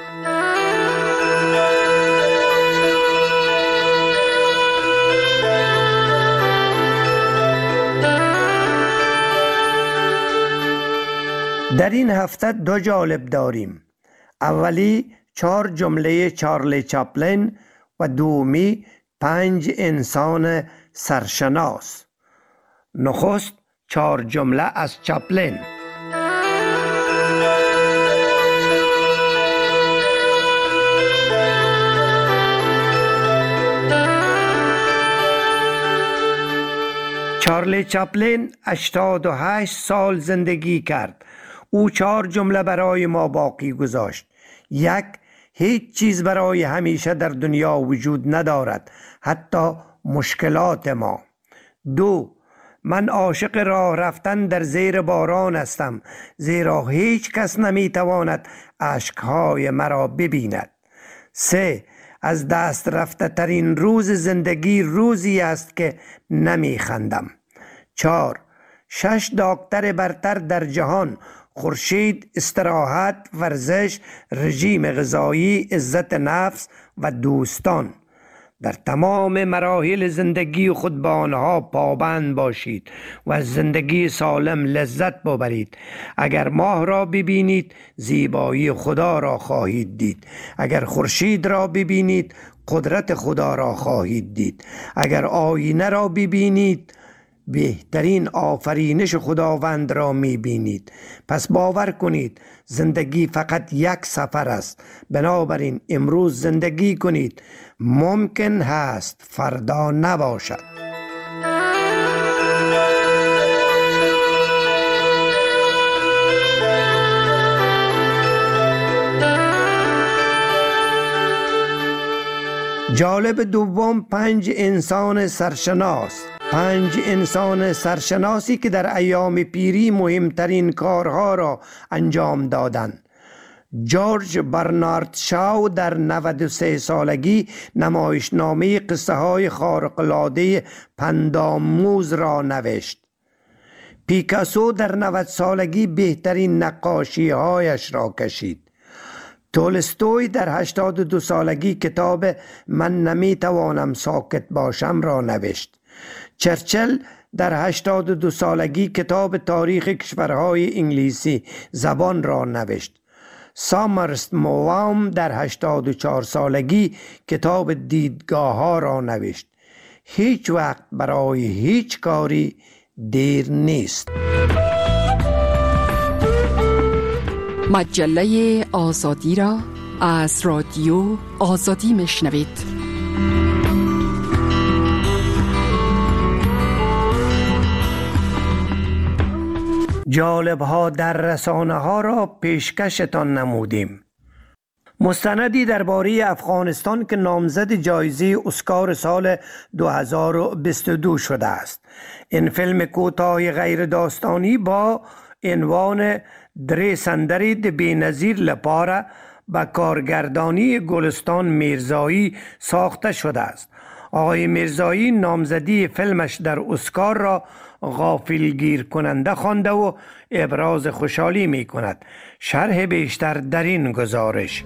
در این هفته دو جالب داریم. اولی 4 جمله چارلی چاپلین و دومی 5 انسان سرشناس. نخست 4 جمله از چاپلین. چارلی چاپلین 88 سال زندگی کرد. او 4 جمله برای ما باقی گذاشت. 1. هیچ چیز برای همیشه در دنیا وجود ندارد، حتی مشکلات ما. 2. من عاشق راه رفتن در زیر باران هستم، زیرا هیچ کس نمیتواند اشکهای مرا ببیند. 3. از دست رفته ترین روز زندگی روزی است که نمیخندم. 4. 6 دکتر برتر در جهان: خورشید، استراحت، ورزش، رژیم غذایی، عزت نفس و دوستان. در تمام مراحل زندگی خود به آنها پابند باشید و از زندگی سالم لذت ببرید. اگر ماه را ببینید زیبایی خدا را خواهید دید. اگر خورشید را ببینید قدرت خدا را خواهید دید. اگر آینه را ببینید بهترین آفرینش خداوند را میبینید. پس باور کنید زندگی فقط یک سفر است. بنابراین امروز زندگی کنید. ممکن هست فردا نباشد. جالب دوم 5 انسان سرشناس. 5 انسان سرشناسی که در ایام پیری مهمترین کارها را انجام دادند. جورج برنارد شاو در 93 سالگی نمایشنامه قصه های خارق‌العاده پندآموز را نوشت. پیکاسو در 90 سالگی بهترین نقاشی هایش را کشید. تولستوی در 82 سالگی کتاب من نمیتوانم ساکت باشم را نوشت. چرچل در 82 سالگی کتاب تاریخ کشورهای انگلیسی زبان را نوشت. سامرس موام در 84 سالگی کتاب دیدگاه ها را نوشت. هیچ وقت برای هیچ کاری دیر نیست. مجله آزادی را از رادیو آزادی میشنوید. جالب ها در رسانه ها را پیشکشتان نمودیم. مستندی درباره افغانستان که نامزد جایزه اسکار سال 2022 شده است. این فیلم کوتاه غیر داستانی با عنوان درې سندرې د بی‌نظیر لپاره با کارگردانی گلستان میرزایی ساخته شده است. آقای میرزایی نامزدی فیلمش در اسکار را غافلگیر کننده خوانده و ابراز خوشحالی می کند. شرح بیشتر در این گزارش.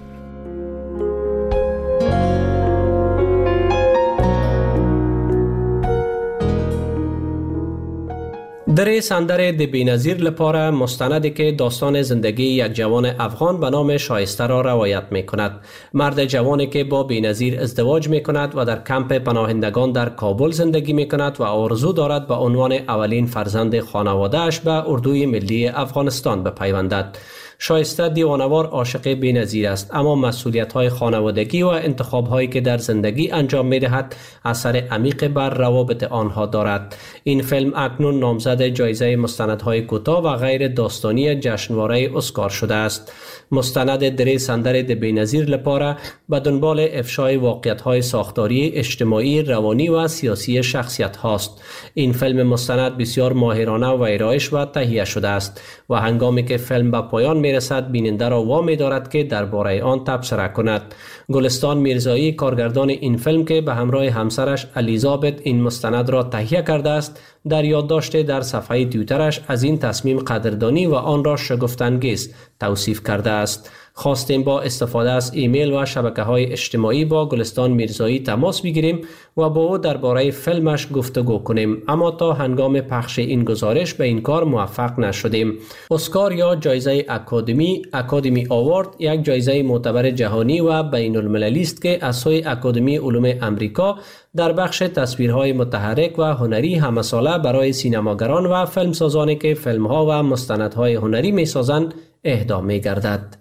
درې سندرې د بی‌نظیر لپاره مستندی که داستان زندگی یک جوان افغان به نام شایسته را روایت می کند. مرد جوانی که با بی‌نظیر ازدواج می کند و در کمپ پناهندگان در کابل زندگی می کند و آرزو دارد به عنوان اولین فرزند خانواده‌اش به اردوی ملی افغانستان بپیوندد. شایسته دیوانوار عاشق بی‌نظیر است، اما مسئولیت‌های خانوادگی و انتخاب‌هایی که در زندگی انجام می‌دهد اثر عمیق بر روابط آنها دارد. این فیلم اکنون نامزد جایزه مستندهای کوتاه و غیر داستانی جشنواره اسکار شده است. مستند درې سندرې د بی‌نظیر لپاره به دنبال افشای واقعیت‌های ساختاری، اجتماعی، روانی و سیاسی شخصیت هاست. این فیلم مستند بسیار ماهرانه و ویرایش و تهیه شده است و هنگامی که فیلم به پایان میرسد بیننده را وامی دارد که درباره آن تبصره کند. گلستان میرزایی کارگردان این فیلم که به همراه همسرش الیزابت این مستند را تهیه کرده است، در یادداشت در صفحه توییترش از این تصمیم قدردانی و آن را شگفت‌انگیز توصیف کرده است. خواستیم با استفاده از ایمیل و شبکه‌های اجتماعی با گلستان میرزایی تماس بگیریم و با او درباره فیلمش گفتگو کنیم، اما تا هنگام پخش این گزارش به این کار موفق نشدیم. اسکار یا جایزه اکادمی آوارد یک جایزه معتبر جهانی و بین المللی است که از سوی اکادمی علوم امریکا در بخش تصویرهای متحرک و هنری همساله برای سینماگران و فیلمسازانی که فیلم‌ها و مستندهای هنری می‌سازند اهدا می‌گردد.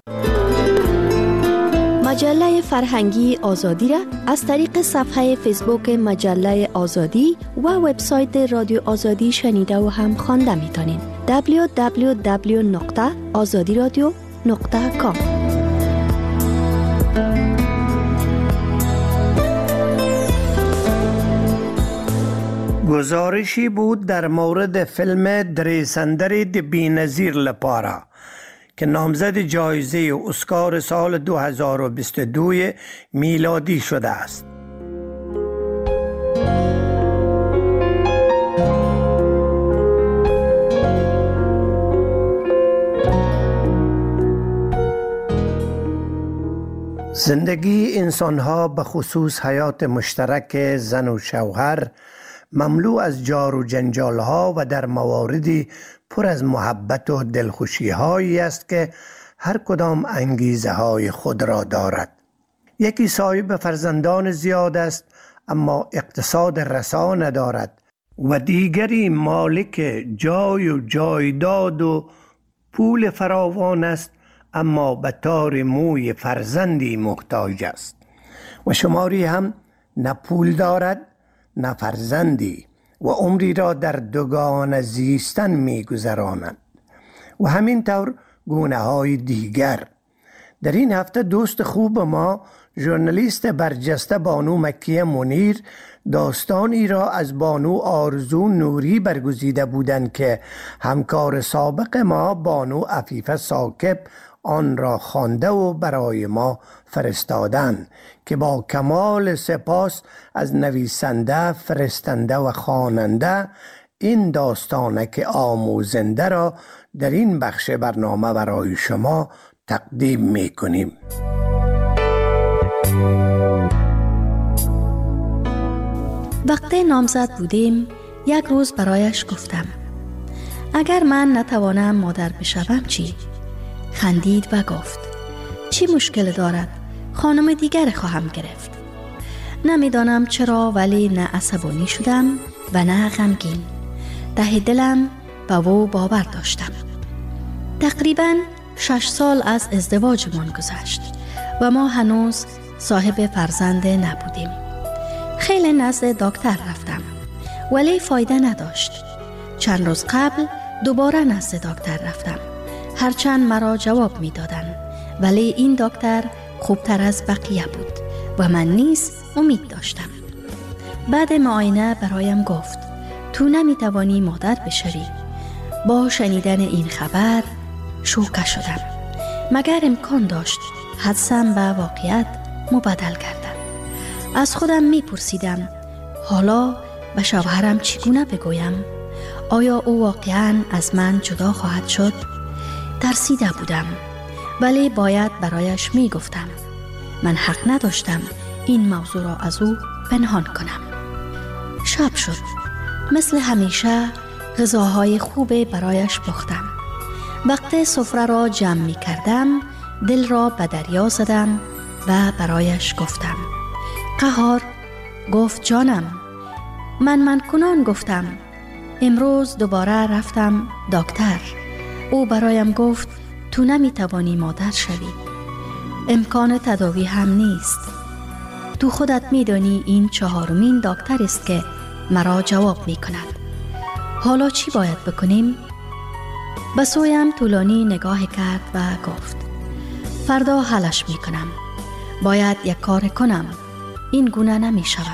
مجله فرهنگی آزادی را از طریق صفحه فیسبوک مجله آزادی و وبسایت رادیو آزادی شنیده و هم خوانده می‌تونید. www.azadiradio.com گزارشی بود در مورد فیلم دریسندر بی‌نظیر لپاره که نامزد جایزه اسکار سال 2022 میلادی شده است. زندگی انسان‌ها به خصوص حیات مشترک زن و شوهر مملو از جار و جنجال‌ها و در مواردی پر از محبت و دلخوشی‌هایی است که هر کدام انگیزه‌های خود را دارد. یکی صاحب فرزندان زیاد است اما اقتصاد رسا ندارد و دیگری مالک جای و جایداد و پول فراوان است اما به تار موی فرزندی محتاج است و شماری هم نه پول دارد نه فرزندی و عمری را در دوگانه زیستن می گذرانند و همین طور گونه های دیگر. در این هفته دوست خوب ما ژورنالیست برجسته بانو مکیه منیر داستانی را از بانو آرزو نوری برگزیده بودند که همکار سابق ما بانو عفیفه ثاقب آن را خوانده و برای ما فرستادند که با کمال سپاس از نویسنده، فرستنده و خواننده این داستانک آموزنده را در این بخش برنامه برای شما تقدیم می کنیم. وقتی نامزد بودیم یک روز برایش گفتم اگر من نتوانم مادر بشوم چی؟ خندید و گفت چی مشکل دارد؟ خانم دیگر خواهم گرفت. نمیدانم چرا ولی نه عصبانی شدم و نه غمگین. ته دلم به او باور داشتم. تقریباً 6 سال از ازدواجمان گذشت و ما هنوز صاحب فرزند نبودیم. خیلی نزد دکتر رفتم ولی فایده نداشت. چند روز قبل دوباره نزد دکتر رفتم. هرچند مرا جواب می دادن ولی این دکتر خوبتر از بقیه بود و من نیز امید داشتم. بعد معاینه برایم گفت تو نمی توانی مادر بشوی. با شنیدن این خبر شوکه شدم. مگر امکان داشت حدسم به واقعیت مبدل گردد. از خودم می پرسیدم حالا به شوهرم چگونه بگویم؟ آیا او واقعاً از من جدا خواهد شد؟ ترسیده بودم ولی باید برایش می گفتم. من حق نداشتم این موضوع را از او پنهان کنم. شب شد. مثل همیشه غذاهای خوب برایش پختم. وقتی سفره را جمع می کردم دل را به دریا زدم و برایش گفتم قهار. گفت جانم. من کنان گفتم امروز دوباره رفتم دکتر. او برایم گفت تو نمی توانی مادر شوی. امکان تداوی هم نیست. تو خودت می دانی این 4مین دکتر است که مرا جواب می کند. حالا چی باید بکنیم؟ به سویم طولانی نگاه کرد و گفت فردا حلش می کنم. باید یک کار کنم. این گونه نمی شود.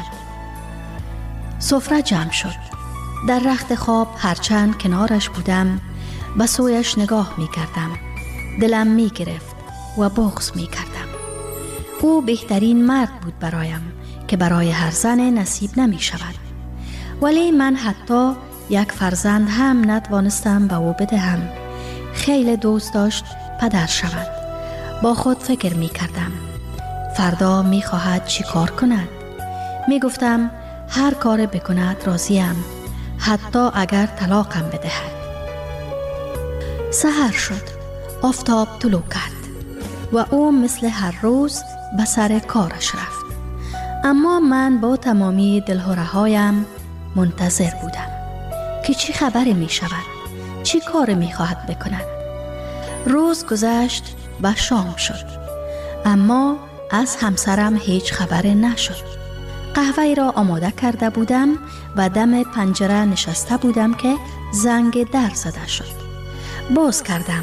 سفره جمع شد. در رخت خواب هرچند کنارش بودم به سویش نگاه می کردم. دلم می گرفت و بغض می کردم. او بهترین مرد بود برایم که برای هر زن نصیب نمی شود. ولی من حتی یک فرزند هم نتوانستم به او بدهم. خیلی دوست داشت پدر شود. با خود فکر می کردم فردا می خواهد چی کار کند. می گفتم هر کار بکند راضیم، حتی اگر طلاقم بدهد. سحر شد. آفتاب طلوع کرد و او مثل هر روز به سر کارش رفت. اما من با تمامی دلهره‌هایم منتظر بودم که چی خبری می شود، چی کار می خواهد بکند. روز گذشت و شام شد، اما از همسرم هیچ خبری نشد. قهوه را آماده کرده بودم و دم پنجره نشسته بودم که زنگ در زده شد. باز کردم.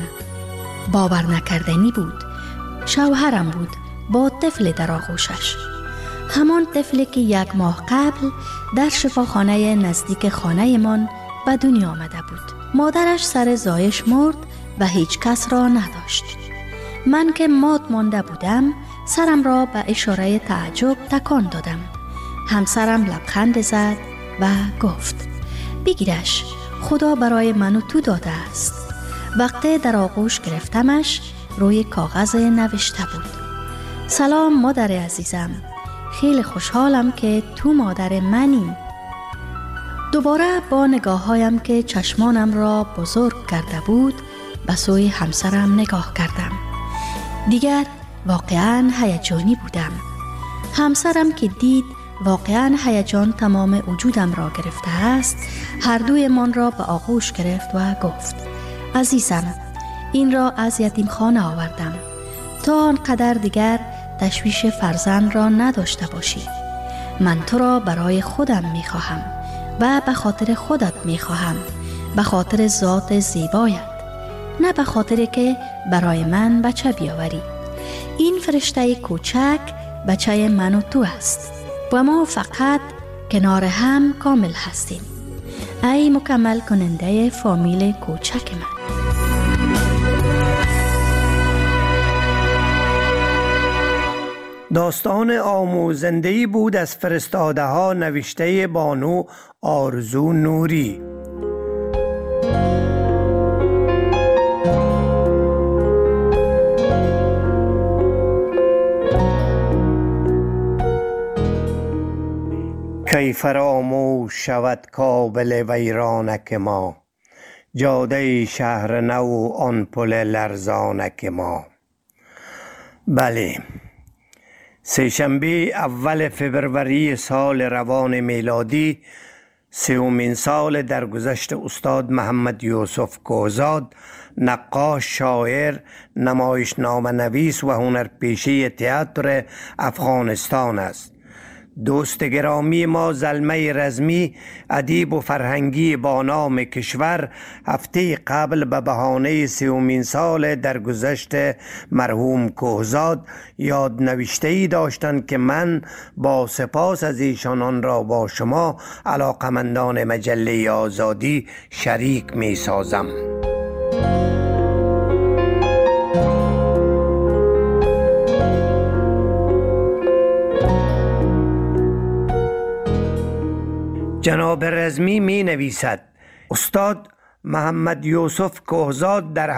باور نکردنی بود. شوهرم بود با طفل در آغوشش. همان طفلی که 1 ماه قبل در شفاخانه نزدیک خانه من به دنیا آمده بود. مادرش سر زایش مرد و هیچ کس را نداشت. من که مات مانده بودم سرم را به اشاره تعجب تکان دادم. همسرم لبخند زد و گفت بگیرش، خدا برای من و تو داده است. وقتی در آغوش گرفتمش روی کاغذ نوشته بود: سلام مادر عزیزم، خیلی خوشحالم که تو مادر منی. دوباره با نگاههایم که چشمانم را بزرگ کرده بود به سوی همسرم نگاه کردم. دیگر واقعاً هیجانی بودم. همسرم که دید واقعاً هیجان تمام وجودم را گرفته است، هر دوی من را به آغوش گرفت و گفت: عزیزم، این را از یتیمخانه آوردم تا آنقدر دیگر تشویش فرزند را نداشته باشی. من تو را برای خودم می خواهم و به خاطر خودت می خواهم، به خاطر ذات زیبایت، نه به خاطر که برای من بچه بیاوری. این فرشته کوچک بچه من و تو است و ما فقط کنار هم کامل هستیم. ای مکمل کننده فامیل کوچک من. داستان آموزنده‌ای بود از فرستاده ها، نوشته بانو آرزو نوری. کی فراموش شود کابل ویرانک ما، جاده شهر نو آن پل لرزانک ما. بله، سه‌شنبه اول فبروری سال روان میلادی، 3مین سال درگذشت استاد محمد یوسف کوهزاد، نقاش، شاعر، نمایشنامه نویس و هنرپیشه تئاتر افغانستان است. دوست گرامی ما زلمه رزمی، ادیب و فرهنگی با نام کشور، هفته قبل به بهانه 3مین سال درگذشت مرحوم کوهزاد یاد نوشته‌ای داشتند که من با سپاس از ایشان آن را با شما علاقمندان مجله آزادی شریک می سازم. جناب رزمی می نویسد: استاد محمد یوسف کوهزاد در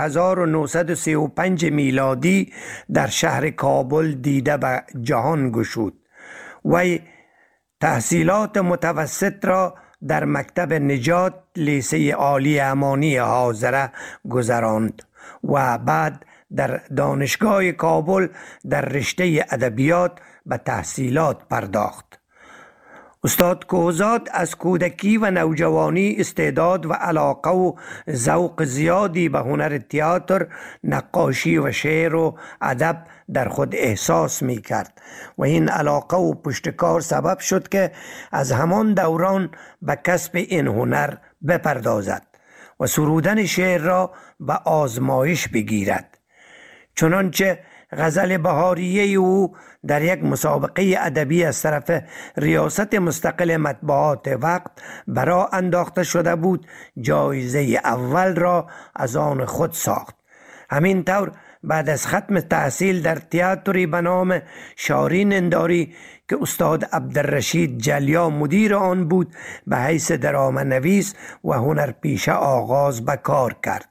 1935 میلادی در شهر کابل دیده به جهان گشود. وی تحصیلات متوسط را در مکتب نجات لیسه عالی امانی حاضره گذراند و بعد در دانشگاه کابل در رشته ادبیات به تحصیلات پرداخت. استاد کوهزاد از کودکی و نوجوانی استعداد و علاقه و ذوق زیادی به هنر تئاتر، نقاشی و شعر و ادب در خود احساس می کرد و این علاقه و پشتکار سبب شد که از همان دوران به کسب این هنر بپردازد و سرودن شعر را به آزمایش بگیرد. چنانچه غزل بهاریه او در یک مسابقه ادبی از طرف ریاست مستقل مطبوعات وقت برا انداخته شده بود، جایزه اول را از آن خود ساخت. همین طور بعد از ختم تحصیل در تئاتری به نام شارین انداری که استاد عبدالرشید جلیا مدیر آن بود، به حیث درام نویس و هنرپیشه آغاز به کار کرد.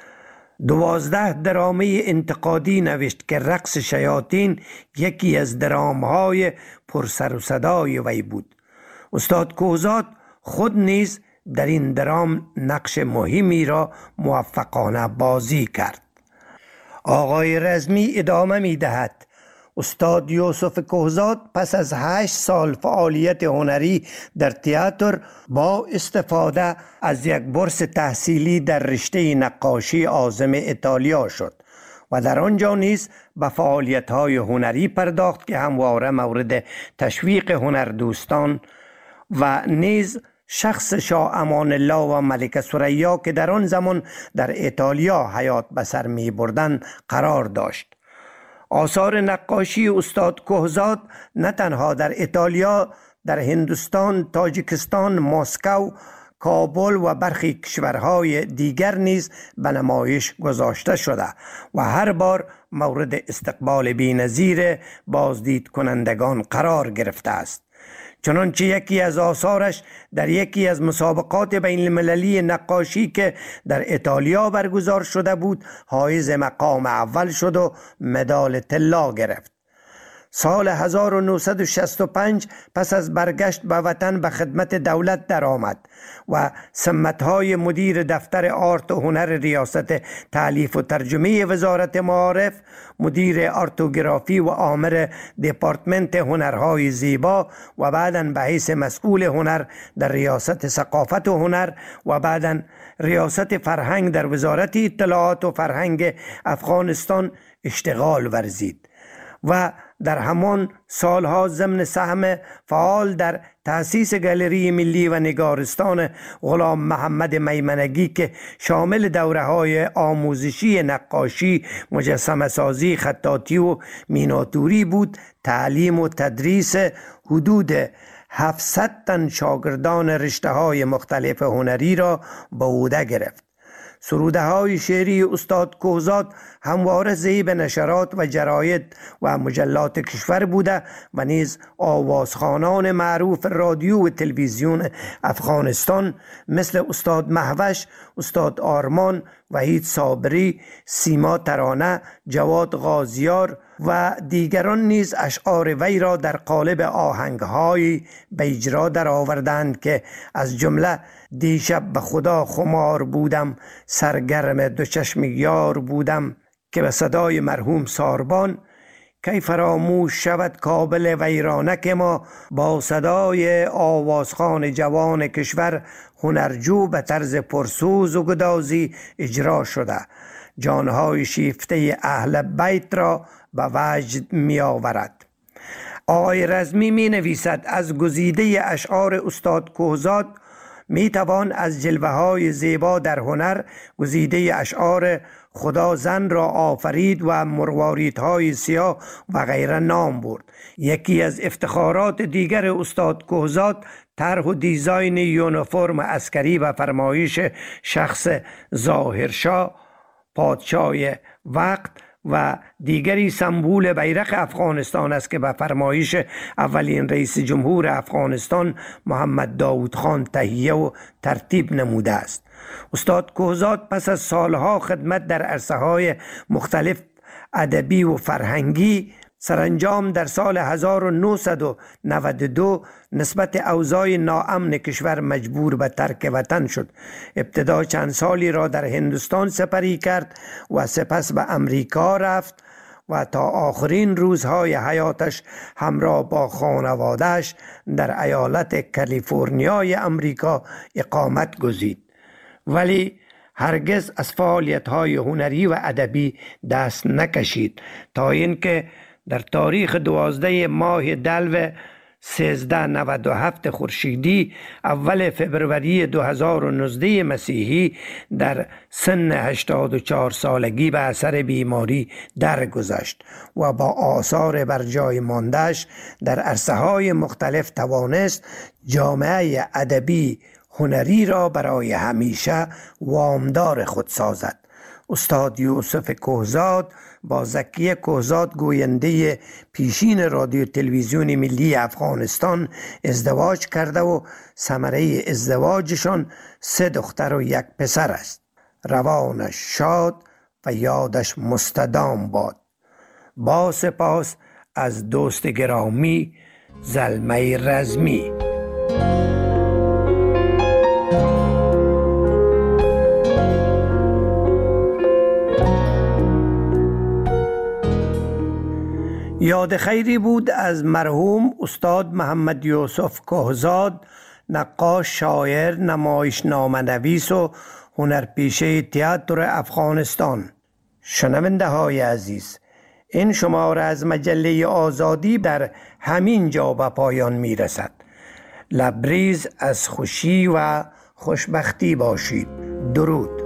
12 درامه انتقادی نوشت که رقص شیاطین یکی از درامهای پرسر و صدای وی بود. استاد کوهزاد خود نیز در این درام نقش مهمی را موفقانه بازی کرد. آقای رزمی ادامه می دهد: استاد یوسف کوهزاد پس از 8 سال فعالیت هنری در تئاتر با استفاده از یک بورس تحصیلی در رشته نقاشی عازم ایتالیا شد و در آنجا نیز به فعالیت‌های هنری پرداخت که همواره مورد تشویق هنردوستان و نیز شخص شاه امان الله و ملکه ثریا که در آن زمان در ایتالیا حیات به سر می بردند قرار داشت. آثار نقاشی استاد کهزاد نه تنها در ایتالیا، در هندوستان، تاجیکستان، مسکو، کابل و برخی کشورهای دیگر نیز به نمایش گذاشته شده و هر بار مورد استقبال بی‌نظیر بازدید کنندگان قرار گرفته است. چنانچه یکی از آثارش در یکی از مسابقات بین المللی نقاشی که در ایتالیا برگزار شده بود حایز مقام اول شد و مدال طلا گرفت. سال 1965 پس از برگشت به وطن به خدمت دولت درآمد و سمت‌های مدیر دفتر آرت و هنر ریاست تألیف و ترجمه وزارت معارف، مدیر آرتوگرافی و آمر دپارتمنت هنرهای زیبا و بعداً به حیث مسئول هنر در ریاست ثقافت و هنر و بعداً ریاست فرهنگ در وزارت اطلاعات و فرهنگ افغانستان اشتغال ورزید و در همان سالها ضمن سهم فعال در تأسیس گالری ملی و نگارستان غلام محمد میمنگی که شامل دوره‌های آموزشی نقاشی، مجسمه سازی، خطاطی و میناتوری بود، تعلیم و تدریس حدود 700 تن شاگردان رشته‌های مختلف هنری را به عهده گرفت. سروده های شعری استاد کهزاد همواره ضعیف نشرات و جراید و مجلات کشور بوده و نیز آوازخوانان معروف رادیو و تلویزیون افغانستان مثل استاد مهوش، استاد آرمان، وحید صابری، سیما ترانه، جواد غازیار و دیگران نیز اشعار وی را در قالب آهنگ‌های به اجرا درآوردند که از جمله دیشب به خدا خمار بودم، سرگرم دو چشم یار بودم که به صدای مرحوم ساربان کی فراموش شود کابل ویرانک ما، با صدای آوازخوان جوان کشور هنرجو به طرز پرسوز و گدازی اجرا شده، جانهای شیفته اهل بیت را به وجد می آورد. آقای رزمی می نویسد از گزیده اشعار استاد کهزاد می توان از جلوه های زیبا در هنر گزیده اشعار خدا زن را آفرید و مرواریدهای سیاه و غیره نام برد. یکی از افتخارات دیگر استاد کهزاد طرح و دیزاین یونیفرم عسکری و فرمایش شخص ظاهرشاه پادشاه وقت و دیگری سمبول بیرق افغانستان است که به فرمایش اولین رئیس جمهور افغانستان محمد داود خان تهیه و ترتیب نموده است. استاد کهزاد پس از سالها خدمت در عرصه‌های مختلف ادبی و فرهنگی سرانجام در سال 1992 نسبت اوضاع ناامن کشور مجبور به ترک وطن شد. ابتدا چند سالی را در هندوستان سپری کرد و سپس به امریکا رفت و تا آخرین روزهای حیاتش همراه با خانواده‌اش در ایالت کالیفرنیای امریکا اقامت گزید، ولی هرگز از فعالیت‌های هنری و ادبی دست نکشید تا اینکه در تاریخ 12 ماه دلو 1397 خورشیدی اول فبروری 2019 مسیحی در سن 84 سالگی به اثر بیماری درگذشت و با آثار بر جای مانده‌اش در عرصه‌های مختلف توانست جامعه ادبی هنری را برای همیشه وامدار خود سازد. استاد یوسف کهزاد با زکیه کهزاد گوینده پیشین رادیو تلویزیون ملی افغانستان ازدواج کرده و ثمره ازدواجشان 3 دختر و 1 پسر است. روانش شاد و یادش مستدام باد. با سپاس از دوست گرامی زلمه رزمی. یاد خیری بود از مرحوم استاد محمد یوسف کهزاد، نقاش، شاعر، نمایشنامه نویس و هنرپیشه تئاتر افغانستان. شنونده های عزیز، این شماره از مجله آزادی در همین جا به پایان می رسد. لبریز از خوشی و خوشبختی باشید. درود.